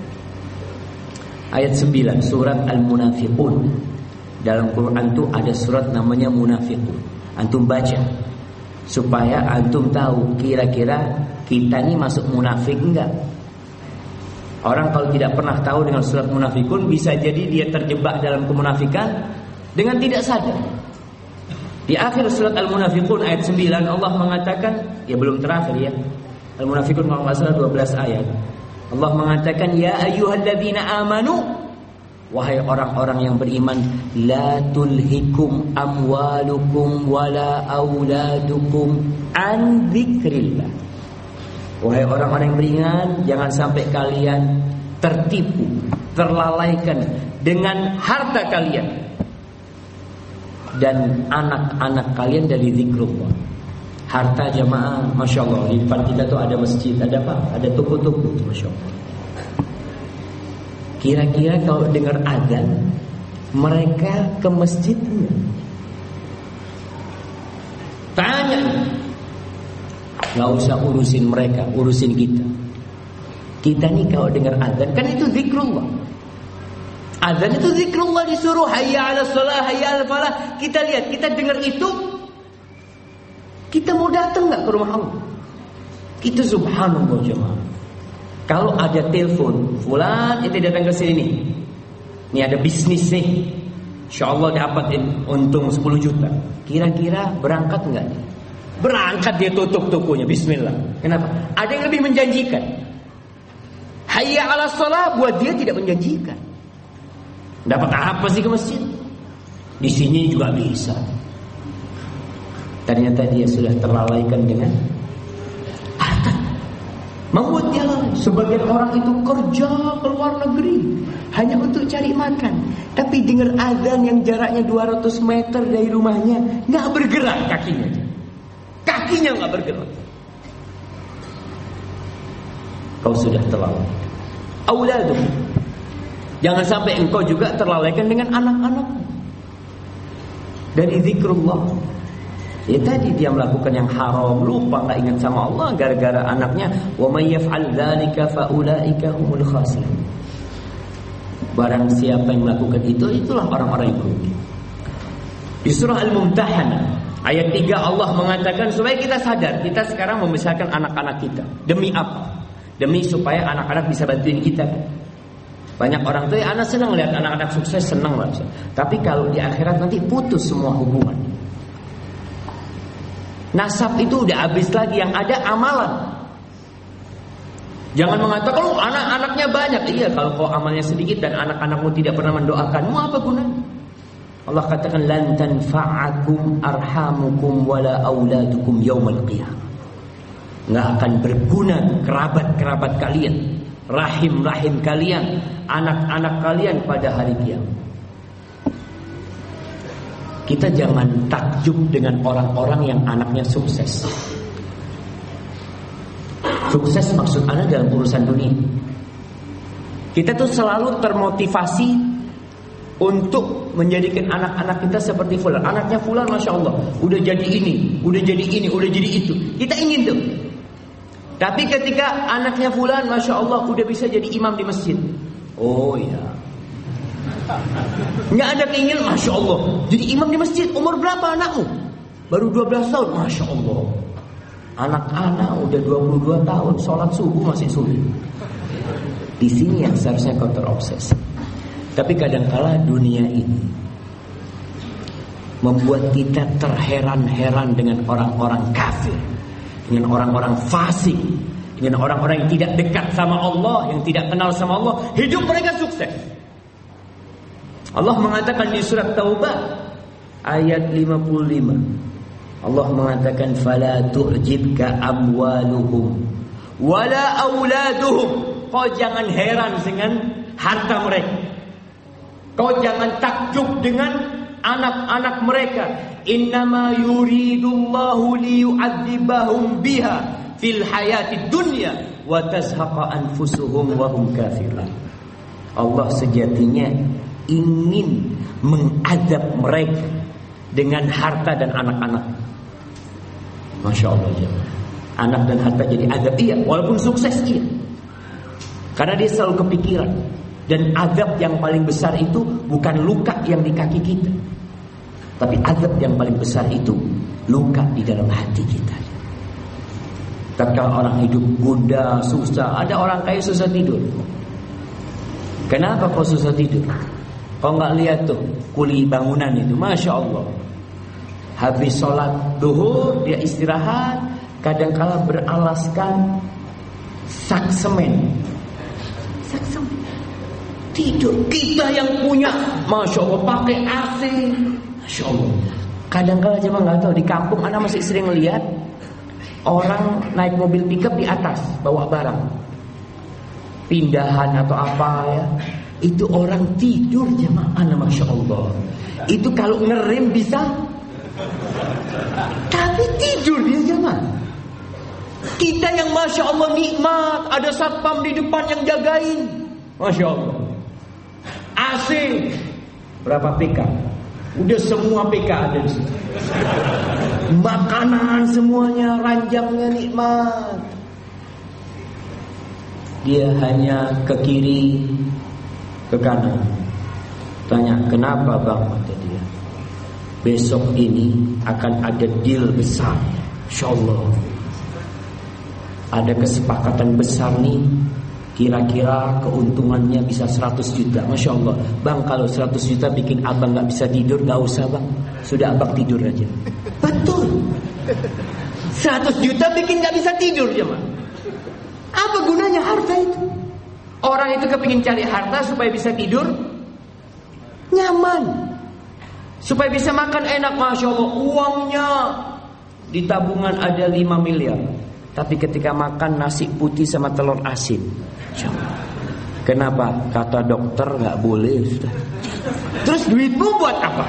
ayat 9, surat Al-Munafiqun. Dalam Quran itu ada surat namanya Munafiqun. Antum baca supaya antum tahu kira-kira kita ini masuk munafik enggak. Orang kalau tidak pernah tahu dengan surat Munafiqun, bisa jadi dia terjebak dalam kemunafikan dengan tidak sadar. Di akhir surat Al-Munafiqun ayat 9 Allah mengatakan, ya belum terakhir ya, Al-Munafiqun kalau nggak salah 12 ayat. Allah mengatakan, ya ayyuhalladzina amanu, wahai orang-orang yang beriman, la tulhikum amwalukum wala auladukum an dzikrillah. Wahai orang-orang yang beriman, jangan sampai kalian tertipu, terlalaikan dengan harta kalian dan anak-anak kalian dari zikrullah. Harta jamaah, Masya Allah, di depan kita tuh ada masjid, ada apa? Ada toko-toko, Masya Allah. Kira-kira kalau dengar azan, mereka ke masjidnya. Tanya, gak usah urusin mereka, urusin kita. Kita nih kalau dengar azan, kan itu zikrullah. Azan itu zikrullah, disuruh hayya 'alas shalah, hayya 'alal falah. Kita lihat, kita dengar itu, kita mau datang enggak ke rumah Allah? Kita subhanallah jemaah. Kalau ada telepon, fulan itu datang ke sini nih. Ini ada bisnis nih. Insyaallah dapat untung 10 juta. Kira-kira berangkat enggak? Berangkat, dia tutup tokonya, bismillah. Kenapa? Ada yang lebih menjanjikan. Hayya 'alas shalah buat dia tidak menjanjikan. Dapat apa sih ke masjid? Di sini juga bisa. Ternyata dia sudah terlalaikan dengan azan. Membuat dia lalai. Sebagian orang itu kerja ke luar negeri hanya untuk cari makan, tapi dengar azan yang jaraknya 200 meter dari rumahnya, nggak bergerak kakinya. Kakinya nggak bergerak. Kau sudah terlalai. Auladuh. Jangan sampai engkau juga terlalaikan dengan anak-anak dari zikrullah. Ya tadi dia melakukan yang haram, lupa enggak ingat sama Allah gara-gara anaknya. Wa may yaf'al dzalika fa ulaika humul khasirun. Barang siapa yang melakukan itu, itulah orang-orang yang rugi. Di surah Al-Mumtahanah ayat 3 Allah mengatakan supaya kita sadar, kita sekarang membesarkan anak-anak kita. Demi apa? Demi supaya anak-anak bisa bantuin kita. Banyak orang tuh anak senang lihat anak-anak sukses, senang lah. Tapi kalau di akhirat nanti putus semua hubungan. Nasab itu udah habis lagi, yang ada amalan. Jangan mengatakan kalau anak-anaknya banyak. Iya, kalau kau amalnya sedikit dan anak-anakmu tidak pernah mendoakanmu, apa gunanya? Allah katakan lan tanfa'akum arhamukum wala auladukum yaumal qiyamah. Enggak akan berguna kerabat-kerabat kalian, rahim-rahim kalian, anak-anak kalian pada hari kiamat. Kita jangan takjub dengan orang-orang yang anaknya sukses. Sukses maksud Anda dalam urusan dunia. Kita tuh selalu termotivasi untuk menjadikan anak-anak kita seperti fulan. Anaknya fulan Masya Allah udah jadi ini, udah jadi ini, udah jadi itu. Kita ingin tuh. Tapi ketika anaknya fulan Masya Allah udah bisa jadi imam di masjid. Oh iya, nggak ada keinginan. Masya Allah jadi imam di masjid. Umur berapa anakmu? Baru 12 tahun. Masya Allah. Anak-anak udah 22 tahun sholat subuh masih sulit. Di sini yang seharusnya kau terobsesi. Tapi kadangkala dunia ini membuat kita terheran-heran dengan orang-orang kafir, dengan orang-orang fasik, dengan orang-orang yang tidak dekat sama Allah, yang tidak kenal sama Allah. Hidup mereka sukses. Allah mengatakan di surat Taubah ayat 55. Allah mengatakan fala tu'jibka amwaluhum wala auladuhum. Kau jangan heran dengan harta mereka. Kau jangan takjub dengan anak-anak mereka. Innama yuridullahu liyu'adzibahum biha fil hayati dunya wa tazhaqa anfusuhum wa hum kafirun. Allah sejatinya ingin mengadab mereka dengan harta dan anak-anak. Masya Allah ya. Anak dan harta jadi adab, iya. Walaupun sukses, iya. Karena dia selalu kepikiran. Dan adab yang paling besar itu bukan luka yang di kaki kita, tapi adab yang paling besar itu luka di dalam hati kita. Tatkala orang hidup gundah, susah. Ada orang kaya susah tidur. Kenapa kau susah tidur? Kau nggak lihat tuh kuli bangunan itu, Masya Allah. Habis sholat duhur dia istirahat, kadangkala beralaskan sak semen. Sak semen. Tidur. Kita yang punya, Masya Allah, pakai AC, Masya Allah. Kadangkala cuma nggak tahu, di kampung anak masih sering lihat orang naik mobil pickup di atas bawa barang, pindahan atau apa ya. Itu orang tidur jemaah, Masya Allah. Itu kalau ngerem bisa, tapi tidur dia jemaah. Kita yang Masya Allah nikmat, ada satpam di depan yang jagain, Masya Allah. AC berapa PK? Udah semua PK ada di situ. Makanan semuanya, ranjangnya nikmat. dia hanya ke kiri, ke kanan. Tanya, kenapa bang? Kata dia, besok ini akan ada deal besar, insyaallah. Ada kesepakatan besar nih. Kira-kira keuntungannya bisa 100 juta. Masya Allah. Bang, kalau 100 juta bikin abang gak bisa tidur, gak usah bang. Sudah abang tidur aja. Betul. 100 juta bikin gak bisa tidur jemaah. Apa gunanya harta itu? Orang itu kepingin cari harta supaya bisa tidur nyaman, supaya bisa makan enak. Masya Allah, uangnya di tabungan ada 5 miliar, tapi ketika makan nasi putih sama telur asin. Kenapa? Kata dokter gak boleh. Terus duitmu buat apa?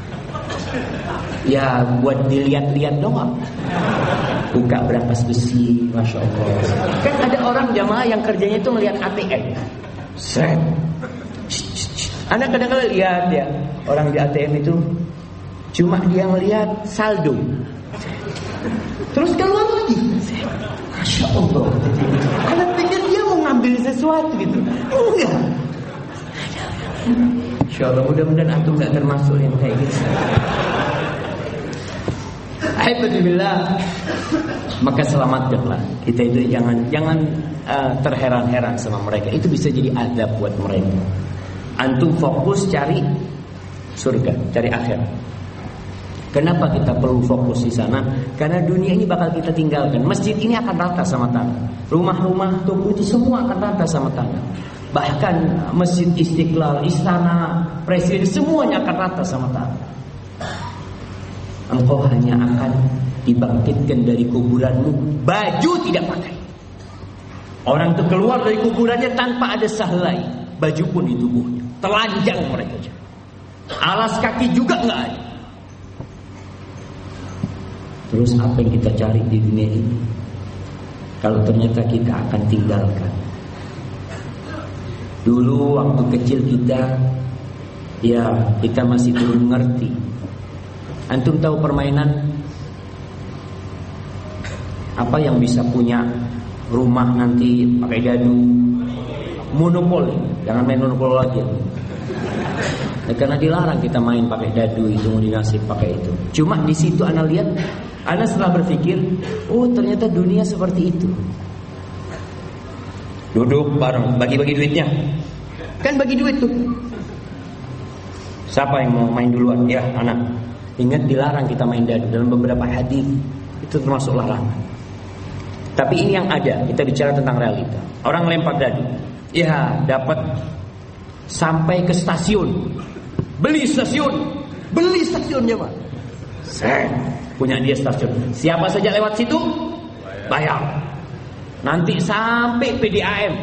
Ya buat dilihat-lihat doang. Buka berantas besi, Masya Allah. Kan ada orang jamaah yang kerjanya itu ngelihat ATM. Seret. Anak kadang-kadang lihat ya, orang di ATM itu cuma dia ngelihat saldo, terus keluar lagi. Masya Allah. Anak pikir dia mau ngambil sesuatu gitu. Enggak. Insya Allah mudah-mudahan antum gak termasuk yang kayak gitu. Alhamdulillah. Maka selamatkanlah. Kita itu jangan terheran-heran sama mereka. Itu bisa jadi azab buat mereka. Antum fokus cari surga, cari akhirat. Kenapa kita perlu fokus di sana? Karena dunia ini bakal kita tinggalkan. Masjid ini akan rata sama tanah. Rumah-rumah, toko itu semua akan rata sama tanah. Bahkan Masjid Istiqlal, istana presiden, semuanya akan rata sama tanah. Engkau hanya akan dibangkitkan dari kuburanmu, baju tidak pakai. Orang itu keluar dari kuburannya tanpa ada sahlai, baju pun di tubuhnya, telanjang mereka. Alas kaki juga nggak ada. Terus apa yang kita cari di dunia ini? Kalau ternyata kita akan tinggalkan. Dulu waktu kecil kita, ya kita masih belum mengerti. Antum tahu permainan apa yang bisa punya rumah nanti pakai dadu? Monopoli. Jangan main monopoli lagi. Karena dilarang kita main pakai dadu itu, mau dinasib pakai itu. Cuma di situ ana lihat, ana setelah berpikir, oh ternyata dunia seperti itu. Duduk bareng, bagi-bagi duitnya. Kan bagi duit tuh. Siapa yang mau main duluan? Ya, anak. Ingat dilarang kita main dadu. Dalam beberapa hadis itu termasuk larangan. Tapi ini yang ada, kita bicara tentang realita. Orang lempar dadu, ya dapat sampai ke stasiun. Beli stasiunnya Pak. Punya dia stasiun. Siapa saja lewat situ bayar. Nanti sampai PDAM.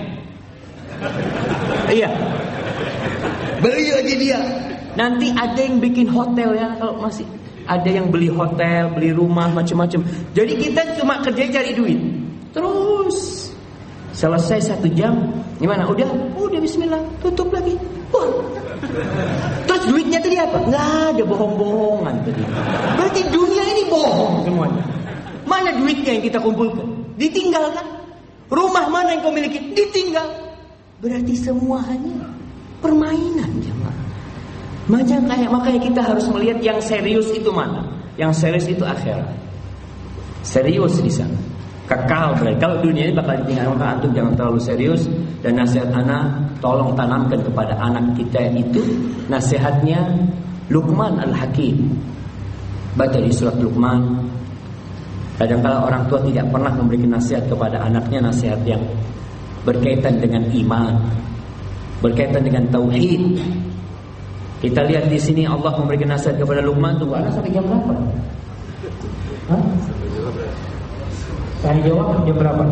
Iya. Beli aja dia. Nanti ada yang bikin hotel ya, kalau masih ada yang beli hotel, beli rumah macam-macam. Jadi kita cuma kerja cari duit. Terus selesai 1 jam, gimana? Udah bismillah, tutup lagi. Wah. Terus duitnya tadi apa? Nggak ada, bohong-bohongan tadi. Berarti dunia ini bohong semuanya. Mana duitnya yang kita kumpulkan? Ditinggalkan. Rumah mana yang kau miliki? Ditinggal. Berarti semuanya permainan jemaah. Makanya kita harus melihat yang serius itu mana? Yang serius itu akhirat. Serius di sana. Kekal berarti. Kalau dunia ini bakal ditinggalkan, maka antum jangan terlalu serius. Dan nasihat anak, tolong tanamkan kepada anak kita itu nasihatnya Luqman Al-Hakim. Baca di surat Luqman. Kadang-kala orang tua tidak pernah memberikan nasihat kepada anaknya, nasihat yang berkaitan dengan iman, berkaitan dengan tauhid. Kita lihat di sini Allah memberikan nasihat kepada Luqman. Tunggu anak sampai jam berapa? Hah? Tanya jawab jam berapa?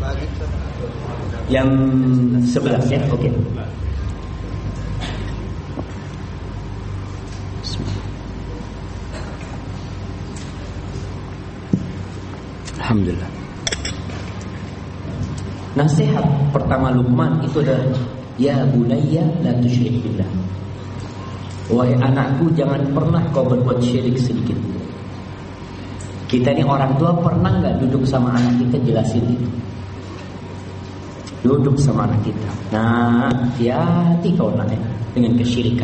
Jam 11 ya, oke. Alhamdulillah. Nasihat pertama Luqman itu adalah ya bunayya la tusyrik billah. Wahai anakku, jangan pernah kau berbuat syirik sedikit. Kita ini orang tua pernah nggak duduk sama anak kita jelasin itu? Duduk sama anak kita. Nah, hati-hati kau nak dengan kesyirikan.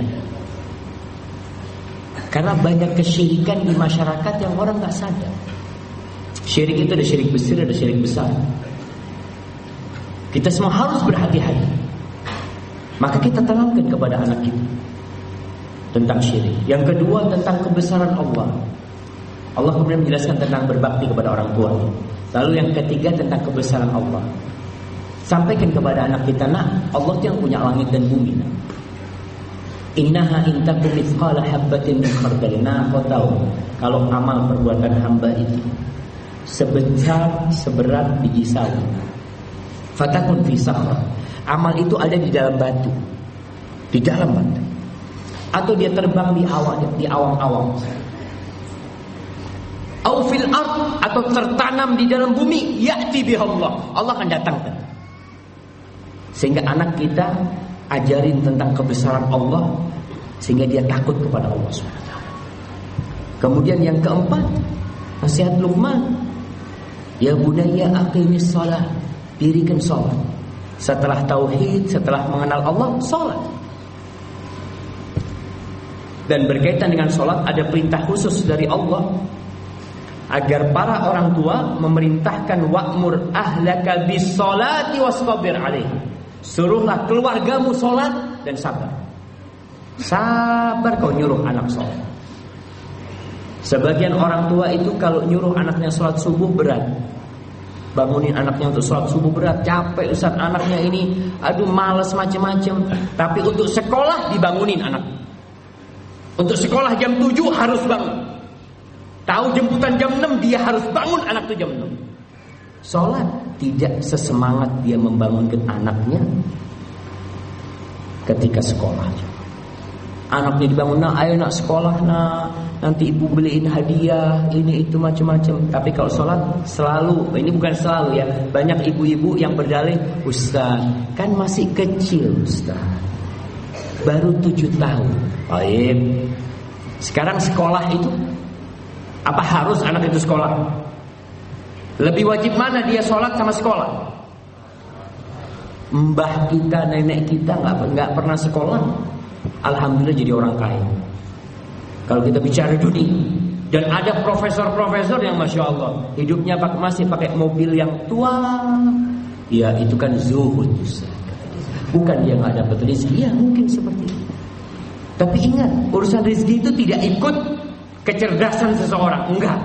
Karena banyak kesyirikan di masyarakat yang orang gak sadar. Syirik itu ada syirik besar, ada syirik besar. Kita semua harus berhati-hati. Maka kita tanamkan kepada anak kita tentang syirik. Yang kedua tentang kebesaran Allah. Allah kemudian menjelaskan tentang berbakti kepada orang tua. Lalu yang ketiga tentang kebesaran Allah. Sampaikan kepada anak kita, nak, Allah yang punya langit dan bumi. Nak. Innaha intakum mithqala habbatin min khardalin. Nah, kau tahu kalau amal perbuatan hamba itu seberat biji sawi. Fatakun fi sahrah. Amal itu ada di dalam batu. Di dalam batu. Atau dia terbang di awang-awang. Au fil ard, atau tertanam di dalam bumi, ya'ti bihallah. Allah akan datangkan. Sehingga anak kita ajarin tentang kebesaran Allah, sehingga dia takut kepada Allah SWT. Kemudian yang keempat, nasihat Luqman, ya bunayya aqimis shalah, dirikan salat. Setelah tauhid, setelah mengenal Allah, salat. Dan berkaitan dengan salat ada perintah khusus dari Allah agar para orang tua memerintahkan wa'mur ahlaka bis sholati wastabir 'alaiha. Suruhlah keluargamu sholat dan sabar. Sabar kau nyuruh anak sholat. Sebagian orang tua itu kalau nyuruh anaknya sholat subuh berat. Bangunin anaknya untuk sholat subuh berat. Capek Ustaz, anaknya ini aduh malas macam-macam. Tapi untuk sekolah dibangunin anak. Untuk sekolah jam 7 harus bangun. Tahu jemputan jam 6 dia harus bangun anak itu jam 6. Sholat tidak sesemangat dia membangunkan anaknya ketika sekolah. Anaknya dibangun, nah ayo nak sekolah nak, nanti ibu beliin hadiah, ini itu macam-macam. Tapi kalau sholat selalu, ini bukan selalu ya, banyak ibu-ibu yang berdalih, Ustaz kan masih kecil Ustaz, baru 7 tahun. Baik. Sekarang sekolah itu apa harus anak itu sekolah? Lebih wajib mana dia sholat sama sekolah? Mbah kita, nenek kita nggak pernah sekolah, alhamdulillah jadi orang kaya. Kalau kita bicara dunia, dan ada profesor-profesor yang masya Allah hidupnya masih pakai mobil yang tua, ya itu kan zuhud. Bukan dia nggak dapat rezeki, ya mungkin seperti itu. Tapi ingat, urusan rezeki itu tidak ikut kecerdasan seseorang, enggak.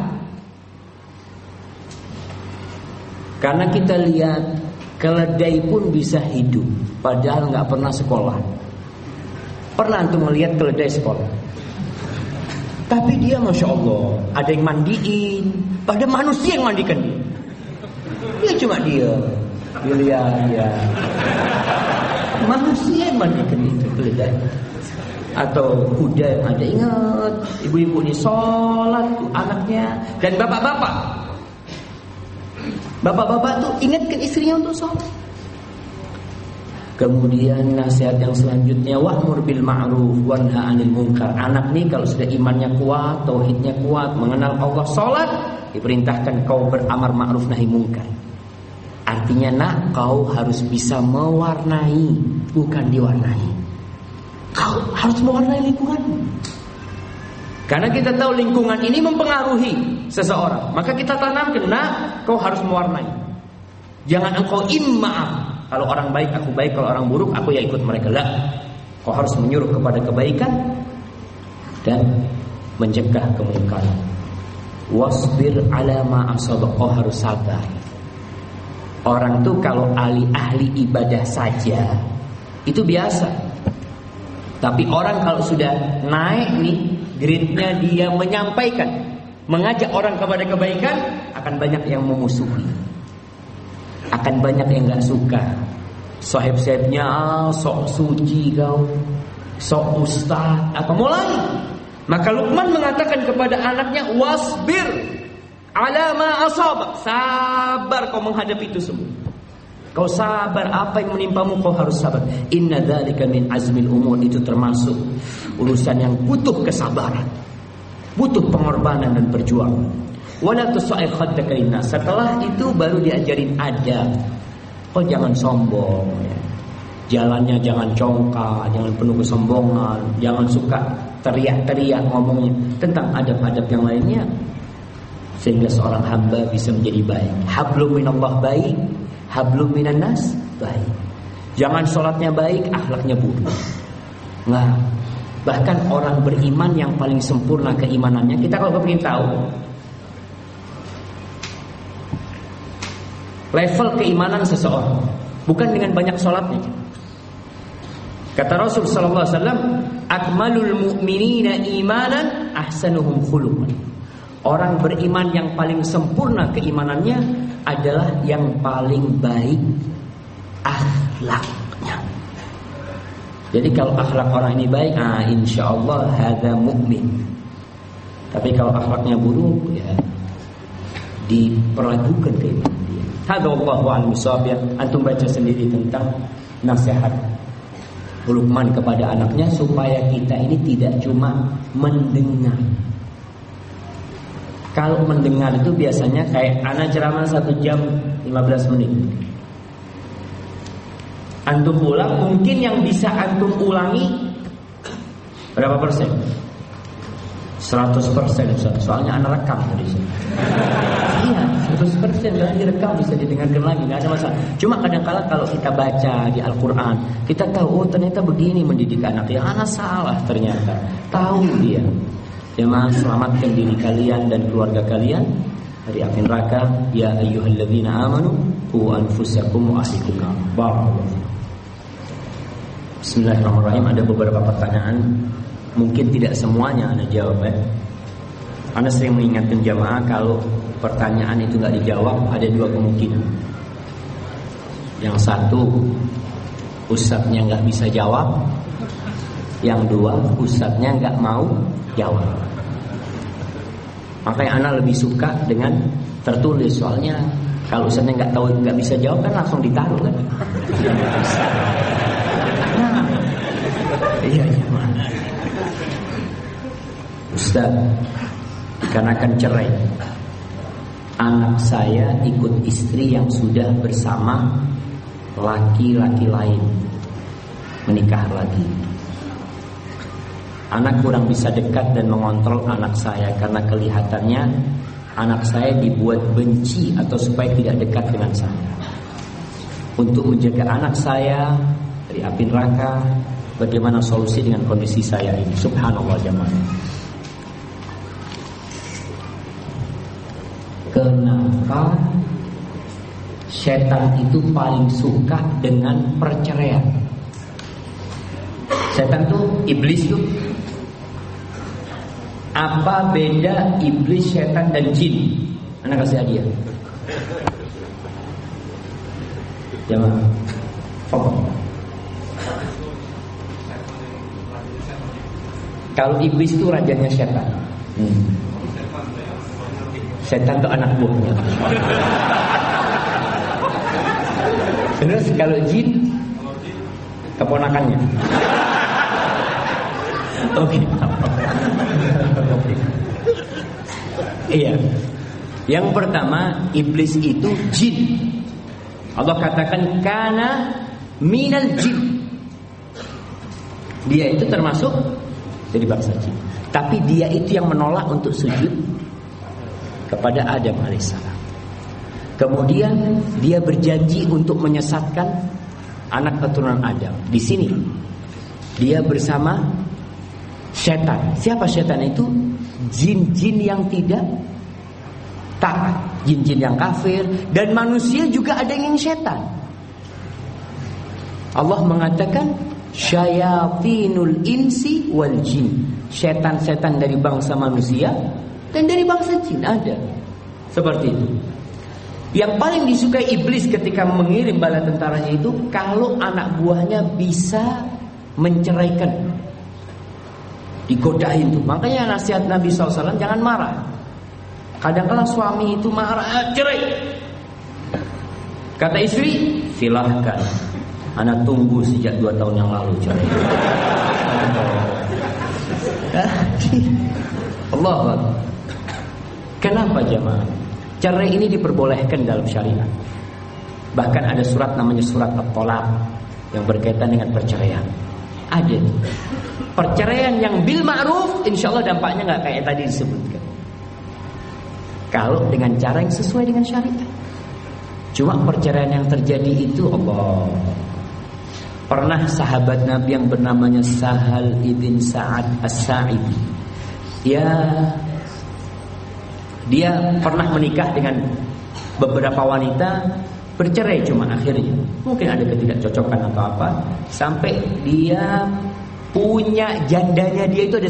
Karena kita lihat keledai pun bisa hidup padahal nggak pernah sekolah. Pernah antum melihat keledai sekolah? Tapi dia masya Allah ada yang mandiin, padahal manusia yang mandikan dia. Dia cuma dia lihat ya. Manusia yang mandikan itu keledai. Atau kuda yang ada, ingat ibu-ibu ini sholat anaknya. Dan bapak-bapak tuh ingatkan istrinya untuk sholat. Kemudian nasihat yang selanjutnya, wa'mur bil ma'ruf wanha 'anil munkar. Anak nih kalau sudah imannya kuat, tauhidnya kuat, mengenal Allah, sholat, diperintahkan kau beramar ma'ruf nahi munkar. Artinya nak, kau harus bisa mewarnai, bukan diwarnai. Kau harus mewarnai lingkungan. Karena kita tahu lingkungan ini mempengaruhi seseorang. Maka kita tanamkan, nah, kau harus mewarnai. Jangan engkau imma. Kalau orang baik aku baik, kalau orang buruk aku ya ikut mereka. Lah, kau harus menyuruh kepada kebaikan dan mencegah kemungkaran. Wasbir ala ma asaba. Kau harus sabar. Orang tuh kalau ahli ibadah saja itu biasa. Tapi orang kalau sudah naik nih grade-nya, dia menyampaikan, mengajak orang kepada kebaikan, akan banyak yang memusuhi, akan banyak yang gak suka. Sahib-sahibnya sok suci kau, sok ustaz, apa mulai. Maka Luqman mengatakan kepada anaknya, wasbir ala ma asabak. Sabar kau menghadapi itu semua. Kau sabar, apa yang menimpamu kau harus sabar. Inna dzalika min azmil umur. Itu termasuk urusan yang butuh kesabaran, butuh pengorbanan dan perjuangan. Wala tusa'ir khaddaka linnas. Setelah itu baru diajarin adab. Oh jangan sombong ya. Jalannya jangan congkak, jangan penuh kesombongan, jangan suka teriak-teriak ngomongnya. Tentang adab-adab yang lainnya, sehingga seorang hamba bisa menjadi baik. Hablum minallah baik, hablum minannas baik. Jangan sholatnya baik, akhlaknya buruk. Nah, bahkan orang beriman yang paling sempurna keimanannya, kita kalau ingin tahu level keimanan seseorang, bukan dengan banyak sholatnya. Kata Rasul sallallahu alaihi wasallam, akmalul mu'minina imanan ahsanuhum khuluqan. Orang beriman yang paling sempurna keimanannya adalah yang paling baik akhlaknya. Jadi kalau akhlak orang ini baik, insyaallah hadza mukmin. Tapi kalau akhlaknya buruk, ya diperagukan keimanan dia. Hadza wallahu a'lam. Antum baca sendiri tentang nasihat Luqman kepada anaknya supaya kita ini tidak cuma mendengar. Kalau mendengar itu biasanya kayak anak ceramah 1 jam 15 menit. Antum ulang, mungkin yang bisa antum ulangi berapa persen? 100% Ustaz. Soalnya anak rekam tadi. Iya, 100% karena direkam bisa didengarkan lagi, nggak ada masalah. Cuma kadang-kala kalau kita baca di Al-Quran, kita tahu ternyata begini mendidik anak. Ya anak salah ternyata. Tahu dia. Jemaah, selamatkan diri kalian dan keluarga kalian dari api neraka. Ya ayyuhalladzina amanu qu anfusakum wa ahlikum nar. Barakallahu. Bismillahirrahmanirrahim. Ada beberapa pertanyaan, mungkin tidak semuanya Anda jawab ya. Anda sering mengingatkan jamaah kalau pertanyaan itu nggak dijawab, ada 2 kemungkinan. Yang satu, ustadznya nggak bisa jawab. Yang 2, ustadznya nggak mau jawab. Makanya Anda lebih suka dengan tertulis, soalnya kalau ustadznya nggak tahu, nggak bisa jawab kan langsung ditaruh kan. Iya. Ustaz, dikarenakan cerai, anak saya ikut istri yang sudah bersama laki-laki lain, menikah lagi. Anak kurang bisa dekat dan mengontrol anak saya karena kelihatannya anak saya dibuat benci atau supaya tidak dekat dengan saya. Untuk menjaga anak saya dari api neraka, bagaimana solusi dengan kondisi saya ini? Subhanallah jemaah. Kenapa setan itu paling suka dengan perceraian? Setan tuh, iblis tuh. Apa beda iblis, setan dan jin? Anak kasih hadiah. Jemaah, fokus. Kalau iblis itu rajanya setan. Setan itu anak buahnya. Terus kalau jin, keponakannya. Oke. Iya. Yang pertama, iblis itu jin. Allah katakan kana minal jin. Dia itu termasuk dari bangsa jin. Tapi dia itu yang menolak untuk sujud kepada Adam alaihissalam. Kemudian dia berjanji untuk menyesatkan anak keturunan Adam. Di sini dia bersama setan. Siapa setan itu? Jin-jin yang tidak taat, jin-jin yang kafir, dan manusia juga ada yang ingin setan. Allah mengatakan syayatinul insi wal jin. Setan-setan dari bangsa manusia dan dari bangsa jin ada. Seperti itu. Yang paling disukai iblis ketika mengirim bala tentaranya itu kalau anak buahnya bisa menceraikan, digodain tuh. Makanya nasihat Nabi SAW, jangan marah. Kadang-kadang suami itu marah, cerai. Kata istri, silahkan. Anak tunggu sejak 2 tahun yang lalu cerai. Allah. Kenapa jemaah? Cerai ini diperbolehkan dalam syariat. Bahkan ada surat namanya surat At-Thalaq yang berkaitan dengan perceraian. Ada perceraian yang bil ma'ruf, insya Allah dampaknya nggak kayak tadi disebutkan. Kalau dengan cara yang sesuai dengan syariat. Cuma perceraian yang terjadi itu Allah. Pernah sahabat Nabi yang bernamanya Sahal ibn Sa'ad As-Sa'idi. Dia pernah menikah dengan beberapa wanita, bercerai cuma akhirnya. Mungkin ada ketidakcocokan atau apa, sampai dia punya jandanya dia itu ada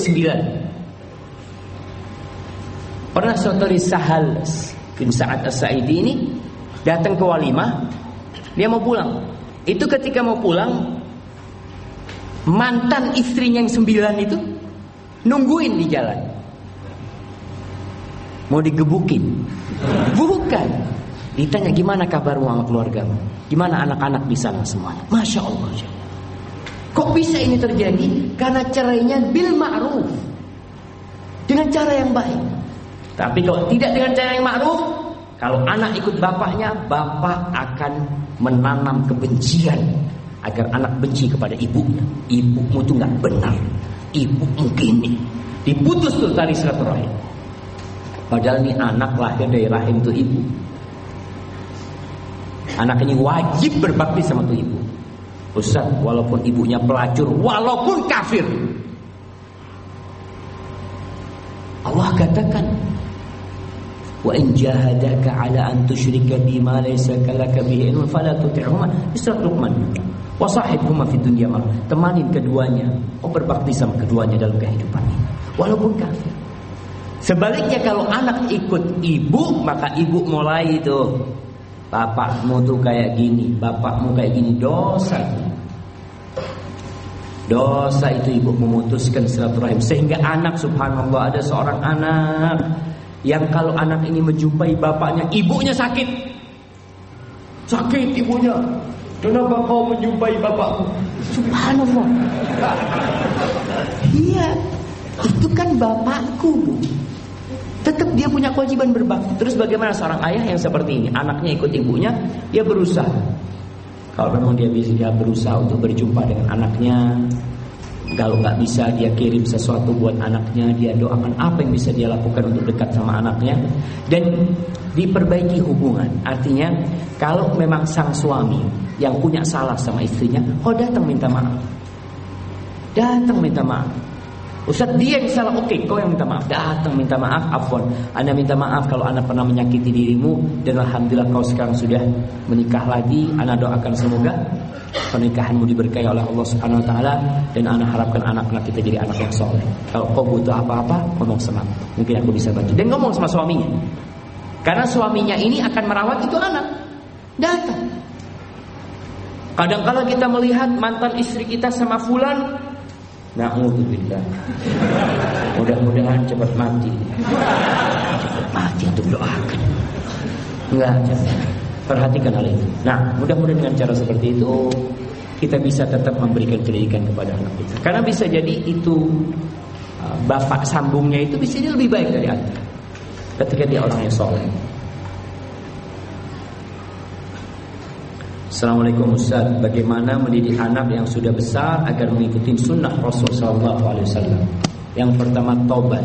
9. Pernah suatu hari Sahal bin Sa'ad As-Sa'idi ini datang ke walimah, dia mau pulang. Itu ketika mau pulang, mantan istrinya yang 9 itu nungguin di jalan, mau digebukin. Bukan. Ditanya gimana kabarmu sama keluargamu, gimana anak-anak di sana semuanya. Masya Allah. Kok bisa ini terjadi? Karena cerainya bil ma'ruf, dengan cara yang baik. Tapi kalau tidak dengan cara yang ma'ruf, kalau anak ikut bapaknya, bapak akan menanam kebencian agar anak benci kepada ibunya. Ibumu tuh nggak benar, ibumu gini. Diputus tuh tali silaturahim. Padahal ini anak lahir dari rahim tuh ibu. Anak ini wajib berbakti sama tuh ibu. Ustaz, walaupun ibunya pelacur, walaupun kafir, Allah katakan, wa in jahadaka ala an tusyrika bima laysa laka bihi ilmun fala tuti'huma. Surat Luqman. Wa sahibhuma fid dunya ma'ruf. Temanin keduanya, berbakti sama keduanya dalam kehidupan ini, walaupun kafir. Sebaliknya kalau anak ikut ibu, maka ibu mulai itu, bapakmu tuh kayak gini, bapakmu kayak gini, dosa itu. Dosa itu ibu memutuskan silaturahim. Sehingga anak, subhanallah, ada seorang anak yang kalau anak ini menjumpai bapaknya, ibunya sakit. Sakit ibunya. Kenapa kau menjumpai bapakmu? Subhanallah. Iya, itu kan bapakku, Bu. Tetap dia punya kewajiban berbakti. Terus bagaimana seorang ayah yang seperti ini? Anaknya ikut ibunya, dia berusaha. Kalau memang dia berusaha untuk berjumpa dengan anaknya. Kalau nggak bisa, dia kirim sesuatu buat anaknya. Dia doakan apa yang bisa dia lakukan untuk dekat sama anaknya. Dan diperbaiki hubungan. Artinya kalau memang sang suami yang punya salah sama istrinya, datang minta maaf. Datang minta maaf. Ustaz, dia yang salah, oke, kau yang minta maaf. Datang minta maaf, afwan, Anda minta maaf kalau Anda pernah menyakiti dirimu. Dan alhamdulillah kau sekarang sudah menikah lagi. Anda doakan semoga pernikahanmu diberkahi oleh Allah Subhanahu Wa Taala. Dan Anda harapkan anak-anak kita jadi anak yang soleh. Kalau kau butuh apa-apa, ngomong sama aku, mungkin aku bisa bantu. Dan ngomong sama suaminya, karena suaminya ini akan merawat itu anak. Datang. Kadang-kadang kita melihat mantan istri kita sama fulan, na'udzubillah, mudah-mudahan cepat mati. Cepat mati untuk doakan. Enggak, perhatikan hal itu. Nah, mudah-mudahan dengan cara seperti itu kita bisa tetap memberikan pendidikan kepada anak kita. Karena bisa jadi itu bapak sambungnya itu bisa jadi lebih baik dari Anda ketika dia orang yang soleh. Assalamualaikum Ustaz, bagaimana mendidik anak yang sudah besar agar mengikuti sunnah Rasul SAW? Yang pertama, tobat.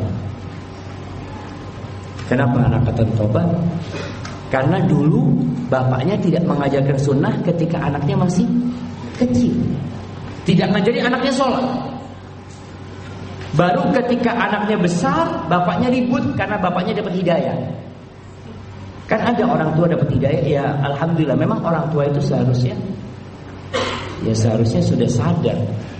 Kenapa anak kata tobat? Karena dulu bapaknya tidak mengajarkan sunnah ketika anaknya masih kecil. Tidak ngajari anaknya sholat. Baru ketika anaknya besar, bapaknya ribut karena bapaknya dapat hidayah. Kan ada orang tua dapat hidayah, ya alhamdulillah. Memang orang tua itu seharusnya sudah sadar.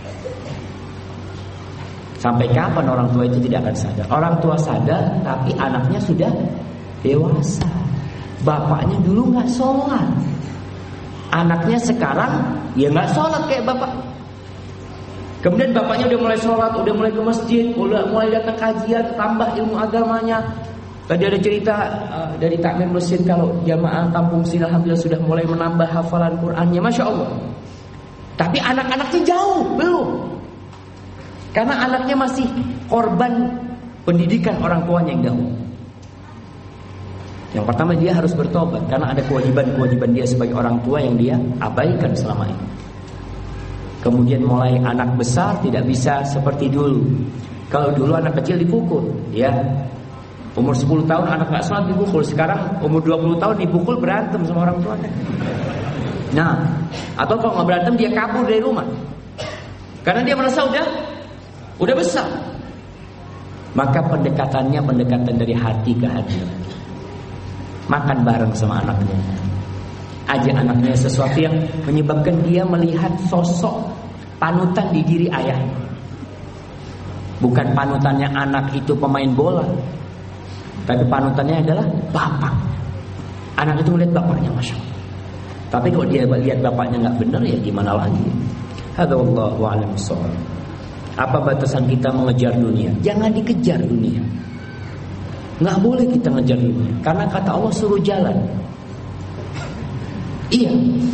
Sampai kapan orang tua itu tidak akan sadar? Orang tua sadar, tapi anaknya sudah dewasa. Bapaknya dulu nggak sholat, anaknya sekarang ya nggak sholat kayak bapak. Kemudian bapaknya udah mulai sholat, udah mulai ke masjid, udah mulai datang kajian, tambah ilmu agamanya. Tadi ada cerita dari takmir masjid kalau jamaah kampung sini alhamdulillah sudah mulai menambah hafalan Qur'annya, masya Allah. Tapi anak-anaknya jauh belum, karena anaknya masih korban pendidikan orang tuanya yang dahulu. Yang pertama dia harus bertobat karena ada kewajiban-kewajiban dia sebagai orang tua yang dia abaikan selama ini. Kemudian mulai anak besar tidak bisa seperti dulu. Kalau dulu anak kecil dipukul, ya. Umur 10 tahun anak gak sholat dipukul. Sekarang umur 20 tahun dipukul, berantem sama orang tuanya. Nah, atau kalau gak berantem dia kabur dari rumah. Karena dia merasa udah besar. Maka pendekatannya pendekatan dari hati ke hati. Makan bareng sama anaknya. Ajak anaknya sesuatu yang menyebabkan dia melihat sosok panutan di diri ayahnya. Bukan panutannya anak itu pemain bola, tapi panutannya adalah bapak. Anak itu melihat bapaknya, Masya Allah. Tapi kalau dia lihat bapaknya nggak benar, ya gimana lagi? Hadza wallahu a'lam bishawab. Apa batasan kita mengejar dunia? Jangan dikejar dunia. Nggak boleh kita ngejar dunia, karena kata Allah suruh jalan. Iya.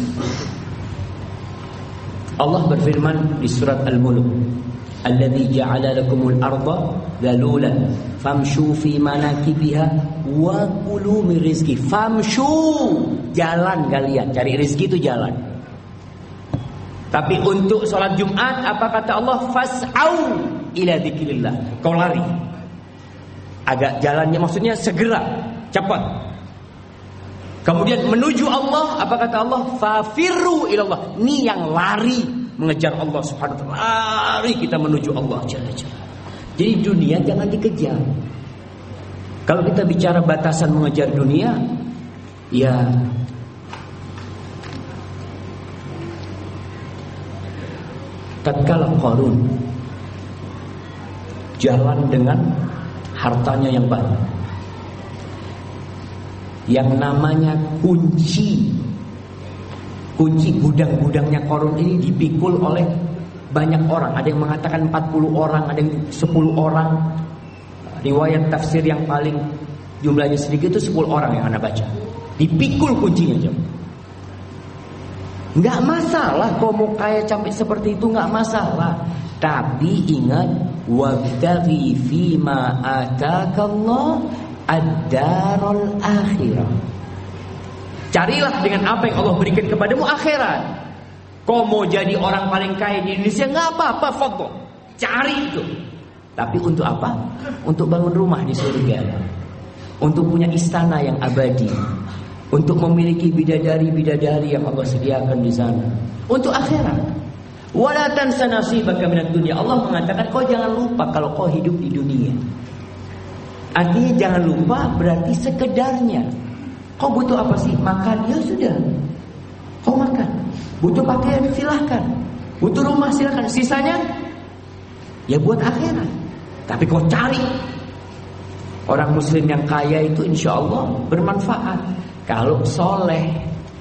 Allah berfirman di surat Al-Mulk, "Alladzi ja'ala lakumul arda dhalulan famshu fi manakibiha wa kulu min rizqi." Famshu, jalan kalian, cari rezeki itu jalan. Tapi untuk sholat Jumat apa kata Allah? Fas'au ila dzikrillah. Kau lari. Agak jalannya maksudnya segera, cepat. Kemudian menuju Allah, apa kata Allah? Fafirru ilallah. Ini yang lari mengejar Allah Subhanahu wa ta'ala. Lari kita menuju Allah Jalla Jalla. Jadi dunia jangan dikejar. Kalau kita bicara batasan mengejar dunia, ya tatkala Qarun jalan dengan hartanya yang banyak, yang namanya kunci gudang-gudangnya Qarun ini dipikul oleh banyak orang. Ada yang mengatakan 40 orang, ada yang 10 orang. Riwayat tafsir yang paling jumlahnya sedikit itu 10 orang yang Anda baca. Dipikul kuncinya aja. Nggak masalah kau mau kaya sampai seperti itu, nggak masalah. Tapi ingat, wabtaghi fima atakallah ad-darul akhirah. Carilah dengan apa yang Allah berikan kepadamu akhirat. Kau mau jadi orang paling kaya di Indonesia, nggak apa-apa, fadhol. Cari itu. Tapi untuk apa? Untuk bangun rumah di surga, untuk punya istana yang abadi, untuk memiliki bidadari-bidadari yang Allah sediakan di sana, untuk akhirat. Wala tansa nasibaka minad dunya. Allah mengatakan kau jangan lupa kalau kau hidup di dunia. Artinya jangan lupa berarti sekedarnya. Kau butuh apa sih? Makan, ya sudah. Kau makan. Butuh pakaian, silahkan. Butuh rumah, silahkan. Sisanya ya buat akhirat. Tapi kau cari. Orang muslim yang kaya itu insya Allah bermanfaat kalau soleh.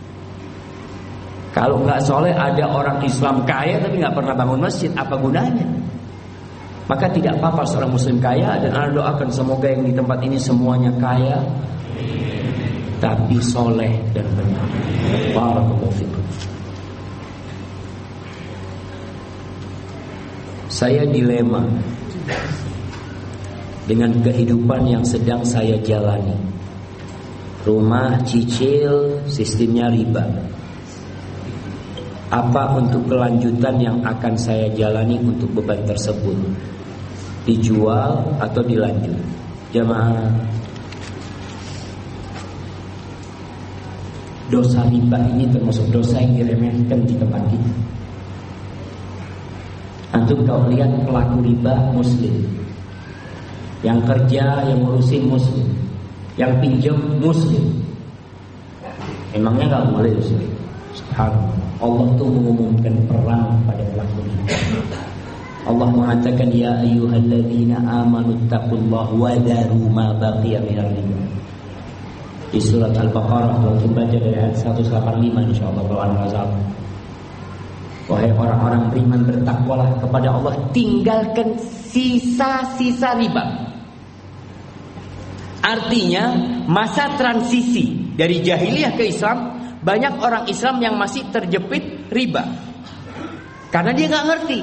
Kalau nggak soleh, ada orang Islam kaya tapi nggak pernah bangun masjid, apa gunanya? Maka tidak apa-apa seorang muslim kaya, dan Anda doakan semoga yang di tempat ini semuanya kaya, tapi soleh dan benar. Barakallahu fikum. Saya dilema dengan kehidupan yang sedang saya jalani. Rumah cicil, sistemnya riba. Apa untuk kelanjutan yang akan saya jalani untuk beban tersebut? Dijual atau dilanjut? Jamaah, dosa riba ini termasuk dosa yang diremehkan di tempat kita. Antum kalau lihat pelaku riba muslim, yang kerja, yang ngurusin muslim, yang pinjam muslim, emangnya nggak boleh Ustaz? Subhanallah. Allah tuh mengumumkan perang pada pelaku riba. Allah mengatakan ya ayyuhalladzina amanu taqullaha wa daru ma baqiya minal riba. Di surat Al-Baqarah, kalau baca dari ayat 185 insyaallah kalau Anda salah. Wahai orang-orang beriman, bertakwalah kepada Allah, tinggalkan sisa-sisa riba. Artinya masa transisi dari jahiliyah ke Islam, banyak orang Islam yang masih terjepit riba karena dia nggak ngerti.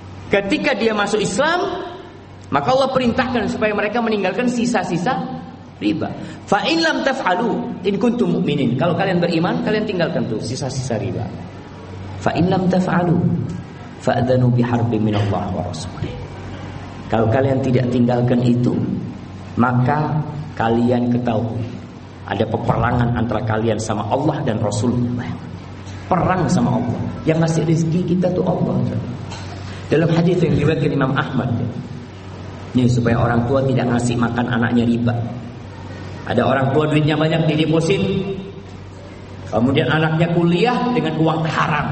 Ketika dia masuk Islam, maka Allah perintahkan supaya mereka meninggalkan sisa-sisa riba. Fa in lam taf'alu in kuntum mu'minin. Kalau kalian beriman, kalian tinggalkan tuh sisa-sisa riba. Fa in lam taf'alu fa'dhanu biharbin minallah wa rasulih. Kalau kalian tidak tinggalkan itu, maka kalian ketahui ada peperangan antara kalian sama Allah dan Rasulnya. Perang sama Allah. Yang ngasih rezeki kita tuh Allah. Dalam hadis yang diriwayatkan Imam Ahmad, ini supaya orang tua tidak ngasih makan anaknya riba. Ada orang tua duitnya banyak dideposit, kemudian anaknya kuliah dengan uang haram.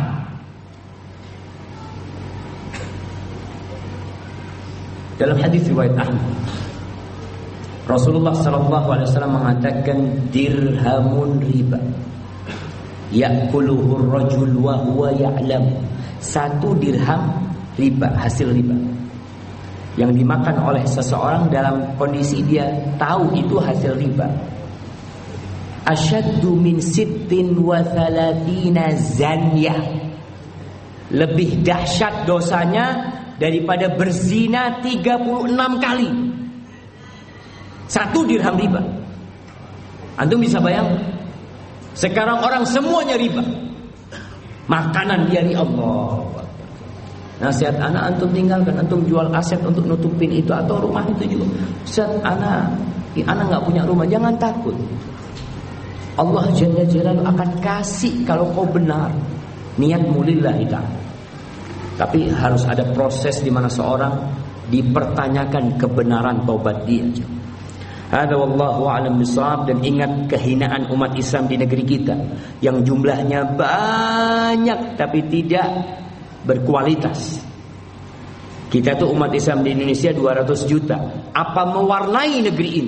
Dalam hadis riwayat Ahmad, Rasulullah SAW mengatakan dirhamun riba ya'kuluhu ar-rajul wa huwa ya'lam. 1 dirham riba, hasil riba yang dimakan oleh seseorang dalam kondisi dia tahu itu hasil riba. Asyaddu min 36 zanyah. Lebih dahsyat dosanya daripada berzina 36 kali. 1 dirham riba. Antum bisa bayang? Sekarang orang semuanya riba. Makanan dari Allah. Nasihat anak antum tinggalkan, antum jual aset untuk nutupin itu atau rumah itu juga. Ustaz, anak enggak punya rumah, jangan takut. Allah Jalla Jalaluhu akan kasih kalau kau benar. Niatmu lillahi ta'ala. Tapi harus ada proses di mana seorang dipertanyakan kebenaran taubat dia. Hada wallahu a'lam bishawab. Dan ingat kehinaan umat Islam di negeri kita yang jumlahnya banyak tapi tidak berkualitas. Kita tuh umat Islam di Indonesia 200 juta. Apa mewarnai negeri ini?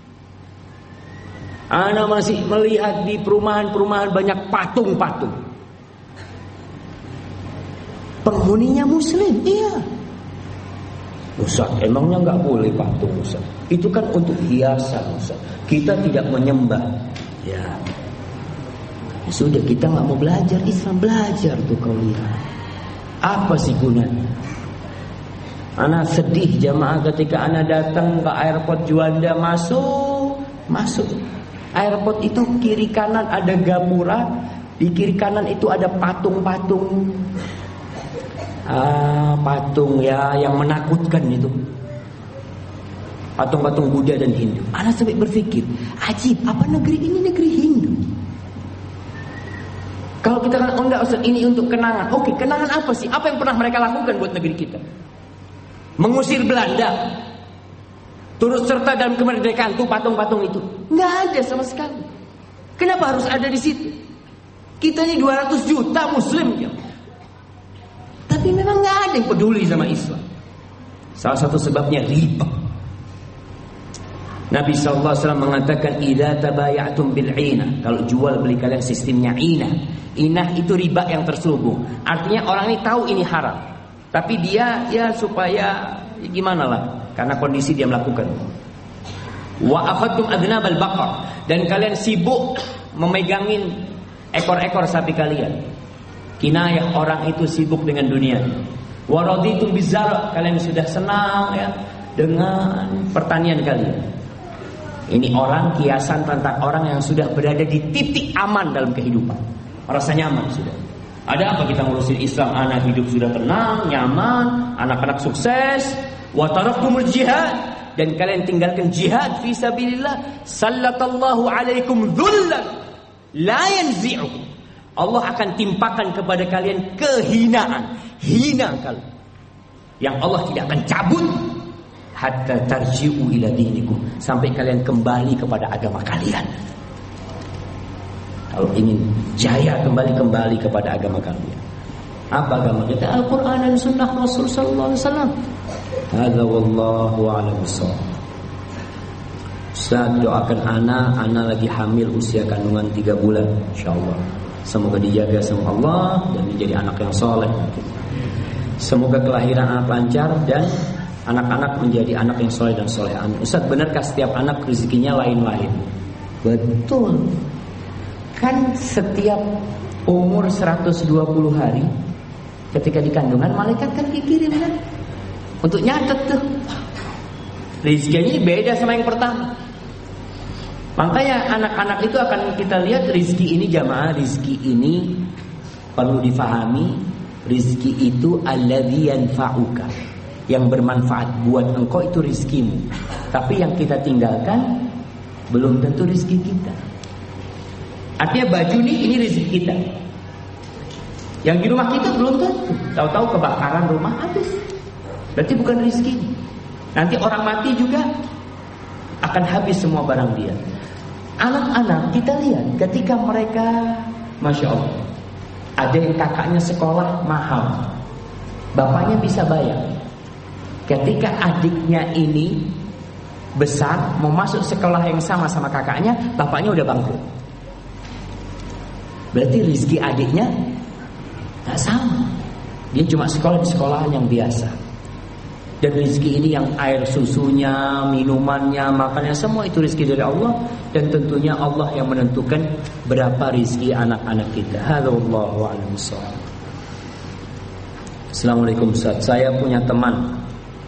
Ana masih melihat di perumahan-perumahan banyak patung-patung. Penghuninya muslim, iya. Ustaz, emangnya nggak boleh patung, Ustaz? Itu kan untuk hiasan, Ustaz. Kita tidak menyembah. Ya. Sudah, kita nggak mau belajar Islam, belajar tuh kau lihat. Apa sih gunanya? Ana sedih jamaah ketika ana datang ke airport Juanda, masuk. Airport itu kiri kanan ada gapura, di kiri kanan itu ada patung-patung. Patung ya yang menakutkan itu. Patung-patung Buddha dan Hindu. Ana sampai berpikir, ajib, apa negeri ini negeri Hindu? Kalau kita kan enggak Ustaz, ini untuk kenangan. Oke, kenangan apa sih? Apa yang pernah mereka lakukan buat negeri kita? Mengusir Belanda. Turut serta dalam kemerdekaan tuh patung-patung itu. Enggak ada sama sekali. Kenapa harus ada di situ? Kita ini 200 juta muslim ya. Tapi memang enggak ada yang peduli sama Islam. Salah satu sebabnya riba. Nabi SAW mengatakan idza tabayatum bil 'inah. Kalau jual beli kalian sistemnya inah. Inah itu riba yang terselubung. Artinya orang ini tahu ini haram, tapi dia ya supaya gimana lah, karena kondisi dia melakukan. Wa akhadtum adnabal baqar, dan kalian sibuk memegangin ekor-ekor sapi kalian. Kinayah orang itu sibuk dengan dunia. Wa raditum bizar, kalian sudah senang ya dengan pertanian kalian. Ini orang kiasan tentang orang yang sudah berada di titik aman dalam kehidupan. Merasa nyaman sudah. Ada apa kita ngurusin Islam? Anak hidup sudah tenang, nyaman, anak-anak sukses. Wa taraktumul jihad, dan kalian tinggalkan jihad fi sabilillah. Sallatallahu alaikum dhullan la yanzi'u. Allah akan timpakan kepada kalian kehinaan, hina kalian, yang Allah tidak akan cabut hatta tarji'u ila dinikum, sampai kalian kembali kepada agama kalian. Kalau ingin jaya kembali kepada agama kalian. Apa agama kita? Al-Quran dan Sunnah Rasul Sallallahu Alaihi Wasallam. Hadza wallahu a'lam bishawab. Ustaz, doakan ana lagi hamil usia kandungan 3 bulan, insyaallah. Semoga dijaga sama Allah dan menjadi anak yang soleh. Semoga kelahiran anak lancar dan anak-anak menjadi anak yang soleh dan soleh. Amin. Ustaz, benarkah setiap anak rezekinya lain-lain? Betul. Kan setiap umur 120 hari ketika di kandungan, malaikat kan dikirim kan untuk nyatet tuh. Rezekinya beda sama yang pertama. Makanya anak-anak itu akan kita lihat rizki ini jamaah, rizki ini perlu difahami. Rizki itu alladzi yanfa'uka, yang bermanfaat buat engkau itu rizkimu. Tapi yang kita tinggalkan belum tentu rizki kita. Artinya baju ini rizki kita. Yang di rumah kita belum tentu. Tahu-tahu kebakaran rumah habis. Berarti bukan rizki. Nanti orang mati juga akan habis semua barang dia. Anak-anak kita lihat ketika mereka, Masya Allah, ada yang kakaknya sekolah mahal, bapaknya bisa bayar. Ketika adiknya ini besar mau masuk sekolah yang sama kakaknya, bapaknya udah bangkrut. Berarti rezeki adiknya gak sama. Dia cuma sekolah di sekolahan yang biasa. Dan rezeki ini yang air susunya, minumannya, makannya, semua itu rezeki dari Allah. Dan tentunya Allah yang menentukan berapa rezeki anak-anak kita. Wallahu a'lam bishawab. Assalamualaikum Ustaz. Saya punya teman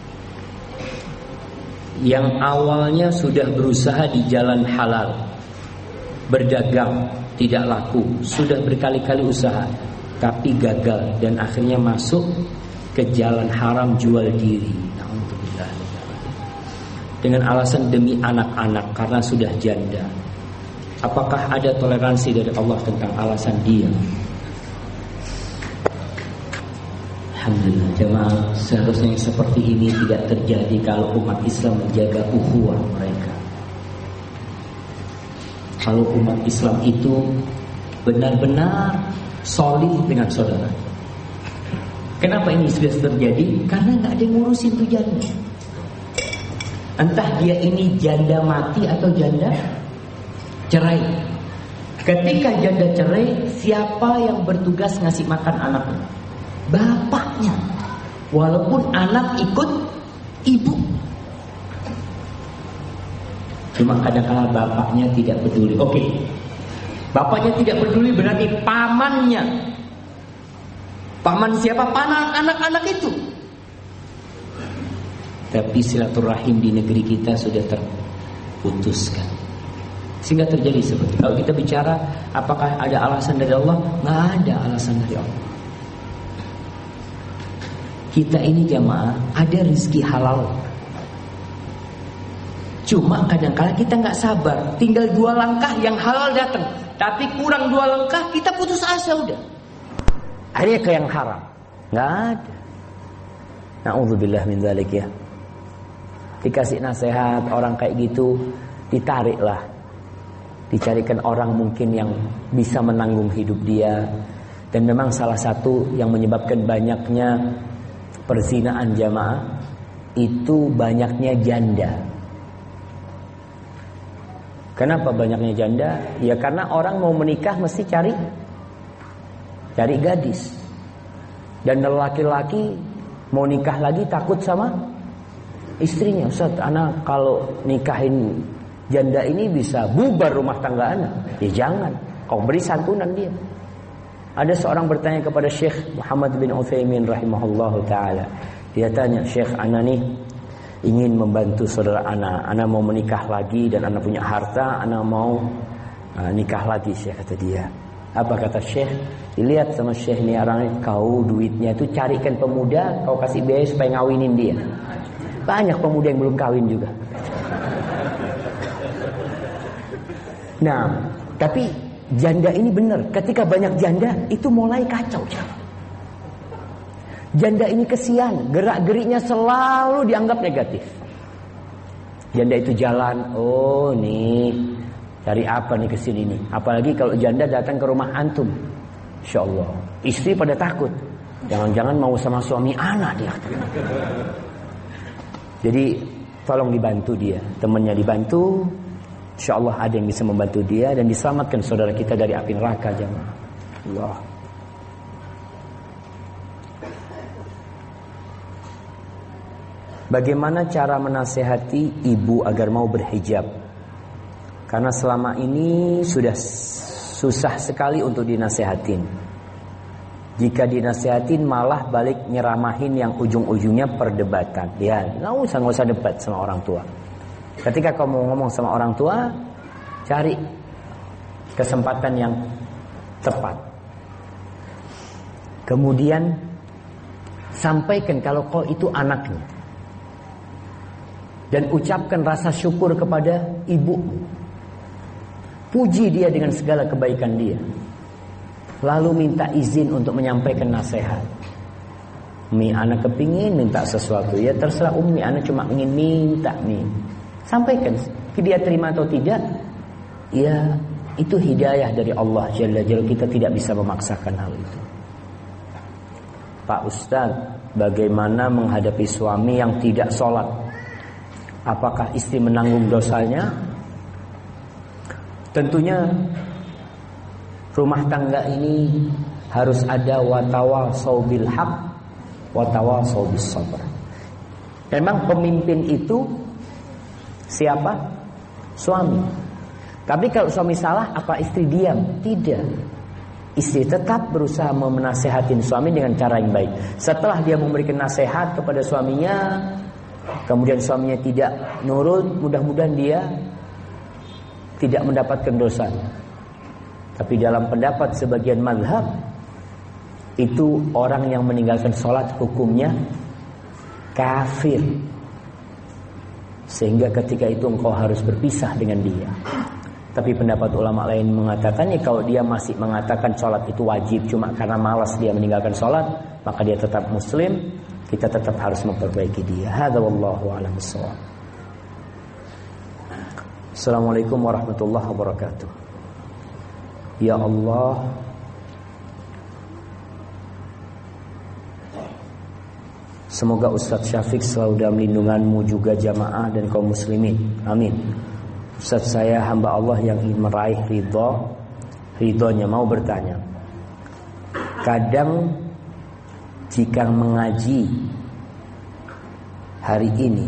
yang awalnya sudah berusaha di jalan halal, berdagang, tidak laku, sudah berkali-kali usaha, tapi gagal dan akhirnya masuk ke jalan haram, jual diri. Alhamdulillah. Dengan alasan demi anak-anak karena sudah janda. Apakah ada toleransi dari Allah tentang alasan dia? Alhamdulillah jemaah, seharusnya yang seperti ini tidak terjadi kalau umat Islam menjaga ukhuwah mereka. Kalau umat Islam itu benar-benar solid dengan saudara. Kenapa ini sudah terjadi? Karena nggak ada yang ngurusin tuh janda. Entah dia ini janda mati atau janda cerai. Ketika janda cerai, siapa yang bertugas ngasih makan anaknya? Bapaknya. Walaupun anak ikut ibu. Cuma kadang-kadang bapaknya tidak peduli. Oke. Bapaknya tidak peduli berarti pamannya. Paman siapa? Paman anak-anak itu. Tapi silaturahim di negeri kita sudah terputuskan. Sehingga terjadi seperti itu. Kalau kita bicara apakah ada alasan dari Allah? Nggak ada alasan dari Allah. Kita ini jamaah ada rezeki halal. Cuma kadang-kadang kita nggak sabar. Tinggal 2 langkah yang halal datang. Tapi kurang 2 langkah kita putus asa udah. Akhirnya ke yang haram. Nggak ada. Na'udzubillah min dzalik ya. Dikasih nasihat orang kayak gitu, ditariklah. Dicarikan orang mungkin yang bisa menanggung hidup dia. Dan memang salah satu yang menyebabkan banyaknya perzinaan jamaah itu banyaknya janda. Kenapa banyaknya janda? Ya karena orang mau menikah mesti cari gadis. Dan laki-laki mau nikah lagi takut sama istrinya. Ustaz, anak kalau nikahin janda ini bisa bubar rumah tangga anak. Ya jangan, kau beri santunan dia. Ada seorang bertanya kepada Syekh Muhammad bin Utsaimin rahimahullahu taala. Dia tanya, "Syekh, ana nih ingin membantu saudara ana mau menikah lagi dan ana punya harta, ana mau nikah lagi." Syekh kata dia. Apa kata Syekh? Dilihat sama Syekh ini orangnya, kau duitnya itu carikan pemuda, kau kasih biaya supaya ngawinin dia. Banyak pemuda yang belum kawin juga. Nah, tapi janda ini benar. Ketika banyak janda, itu mulai kacau. Janda ini kesian, gerak-geriknya selalu dianggap negatif. Janda itu jalan, oh nih, cari apa nih kesini nih. Apalagi kalau janda datang ke rumah antum. Insya Allah, istri pada takut. Jangan-jangan mau sama suami anak dia. Jadi tolong dibantu dia, temannya dibantu. Insya Allah ada yang bisa membantu dia dan diselamatkan saudara kita dari api neraka jemaah. Allah. Bagaimana cara menasehati ibu agar mau berhijab? Karena selama ini sudah susah sekali untuk dinasehatin. Jika dinasehatin malah balik nyeramahin yang ujung-ujungnya perdebatan. Ya, nggak usah debat sama orang tua. Ketika kamu ngomong sama orang tua, Cari kesempatan yang tepat. Kemudian sampaikan kalau kau itu anaknya. Dan ucapkan rasa syukur kepada ibu. Puji dia dengan segala kebaikan dia. Lalu minta izin untuk menyampaikan nasihat. Umi, anak kepingin minta sesuatu. Ya terserah Umi, anak cuma ingin minta nih. Sampaikan. Dia terima atau tidak, ya itu hidayah dari Allah Jalla Jalla. Kita tidak bisa memaksakan hal itu. Pak Ustadz, bagaimana menghadapi suami yang tidak sholat? Apakah istri menanggung dosanya? Tentunya rumah tangga ini harus ada watawasau bil haq, watawasau bis sabr. Memang pemimpin itu siapa? Suami. Tapi kalau suami salah, apa istri diam? Tidak. Istri tetap berusaha menasihatin suami dengan cara yang baik. Setelah dia memberikan nasihat kepada suaminya, kemudian suaminya tidak nurut, mudah-mudahan dia tidak mendapatkan dosa. Tapi dalam pendapat sebagian mazhab, itu orang yang meninggalkan sholat hukumnya kafir. Sehingga ketika itu engkau harus berpisah dengan dia. Tapi pendapat ulama lain mengatakan, ya kalau dia masih mengatakan sholat itu wajib cuma karena malas dia meninggalkan sholat, maka dia tetap muslim. Kita tetap harus memperbaiki dia. Hadza wallahu a'lam bissawab. Assalamualaikum warahmatullahi wabarakatuh. Ya Allah, semoga Ustadz Syafiq selalu dalam lindungan-Mu, juga jamaah dan kaum muslimin. Amin. Ustadz, saya hamba Allah yang ingin meraih ridhonya, mau bertanya. Kadang jika mengaji hari ini,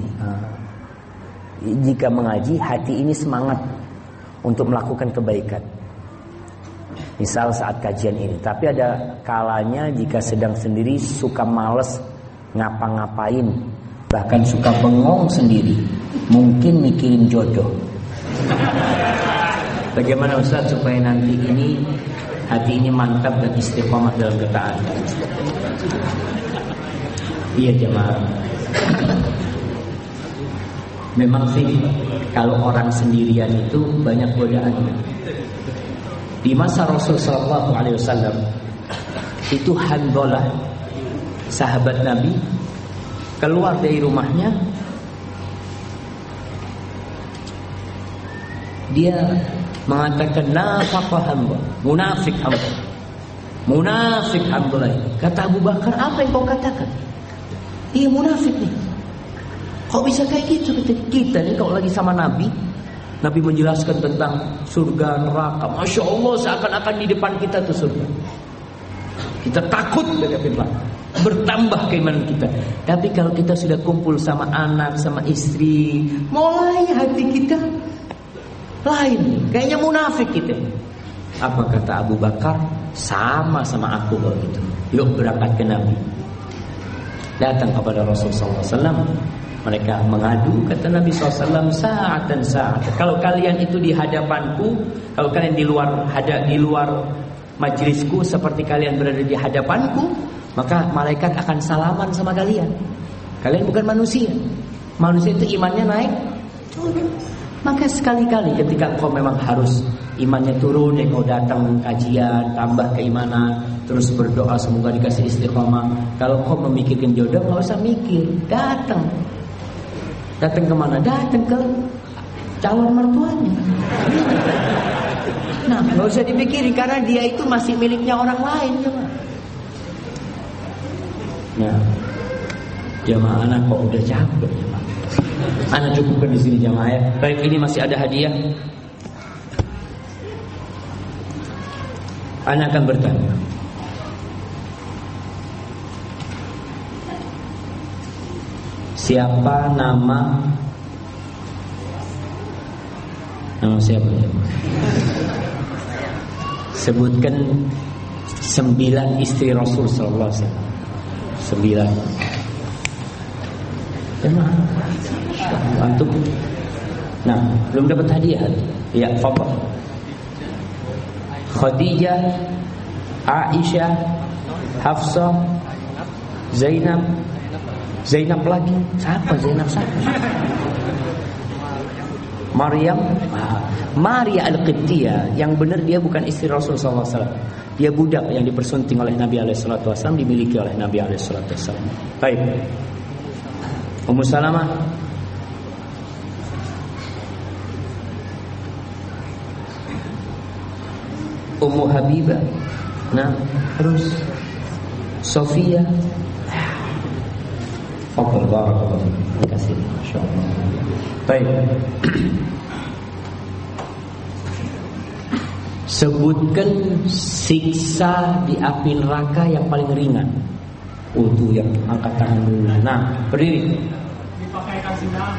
jika mengaji hati ini semangat untuk melakukan kebaikan. Misal saat kajian ini. Tapi ada kalanya jika sedang sendiri suka males ngapa-ngapain, bahkan suka bengong sendiri, mungkin mikirin jodoh. Bagaimana Ustaz supaya nanti ini hati ini mantap dan istiqomah dalam ketaatan? Iya jemaah, memang sih kalau orang sendirian itu banyak godaannya. Di masa Rasul sallallahu alaihi wasallam itu Hanzalah, sahabat Nabi, keluar dari rumahnya. Dia mengatakan nafaqah hamba, munafik hamba, munafik hamba. Kata Abu Bakar, apa yang kau katakan? Iya munafik nih. Kok bisa kayak gitu? Kita nih kalau lagi sama Nabi, Nabi menjelaskan tentang surga neraka, Masya Allah, seakan-akan di depan kita tuh surga. Kita takut bertambah keimanan kita. Tapi kalau kita sudah kumpul sama anak, sama istri, mulai hati kita lain, kayaknya munafik kita. Apa kata Abu Bakar? Sama aku kalau gitu. Yuk berangkat ke Nabi. Datang kepada Rasulullah SAW. Mereka mengadu, kata Nabi SAW, saat dan saat. Kalau kalian itu di hadapanku, kalau kalian di luar majlisku seperti kalian berada di hadapanku, maka malaikat akan salaman sama kalian. Kalian bukan manusia. Manusia itu imannya naik turun. Maka sekali-kali ketika kau memang harus imannya turun, ya kau datang kajian, tambah keimanan, terus berdoa semoga dikasih istiqomah. Kalau kau memikirkan jodoh, nggak usah mikir, datang kemana? Datang ke calon mertuanya. Nah, nggak usah dipikirin karena dia itu masih miliknya orang lain, coba. Nah, jamaah anak kok udah capek, jamaah. Anak cukupkan di sini jamaah ya. Baik, ini masih ada hadiah. Anak akan bertanya. Siapa nama siapa? Sebutkan 9 istri Rasul sallallahu alaihi wasallam. 9. Antum. Nah, belum dapat hadiah. Ya, fadhal. Khadijah, Aisyah, Hafsah, Zainab lagi. Siapa Zainab? Maryam, Maria Al-Qibtiyah. Yang benar dia bukan istri Rasul SAW. Dia budak yang dipersunting oleh Nabi SAW, dimiliki oleh Nabi SAW. Baik. Ummu Salamah, Ummu Habibah. Nah, terus Sofia. Fadhal, barakallahu fiik. Terima kasih. Masyaallah. Baik. Sebutkan siksa di api neraka yang paling ringan. Itu yang angkat tangan dulu. Nah, berdiri. Dipakaikan sandal.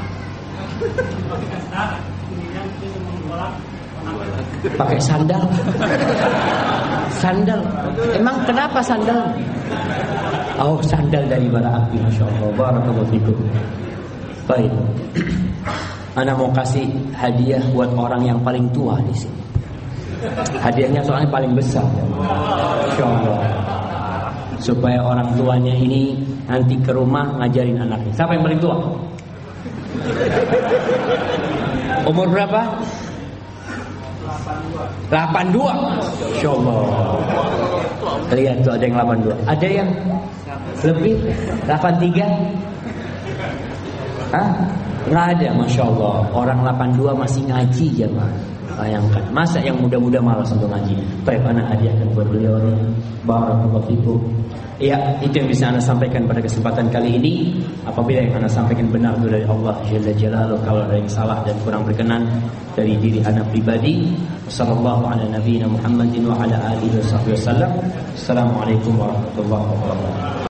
Kemudian dia menggolak. Pakai sandal. Sandal. Emang kenapa sandal? Oh, sandal dari bara api. Masya Allah. Barakallahu fikum. Baik. Ana mau kasih hadiah buat orang yang paling tua di sini. Hadiahnya soalnya paling besar. Masya Allah. Supaya orang tuanya ini nanti ke rumah ngajarin anaknya. Siapa yang paling tua? Umur berapa? 82. Masya Allah. Lihat tuh ada yang 82. Ada yang lebih 83. Hah? Nggak ada. Masya Allah. Orang 82 masih ngaji jemaah. Bayangkan. Masa yang muda-muda malas untuk ngaji. Baik, anak hadiahkan buat beliau ini. Barakallahu fikum. Ya, itu yang bisa Anda sampaikan pada kesempatan kali ini. Apabila yang Anda sampaikan benar itu dari Allah Jalla Jalaluhu, kalau ada yang salah dan kurang berkenan dari diri Anda pribadi. Sallallahu ala nabiyina Muhammadin wa ala alihi wasallam. Assalamualaikum warahmatullahi wabarakatuh.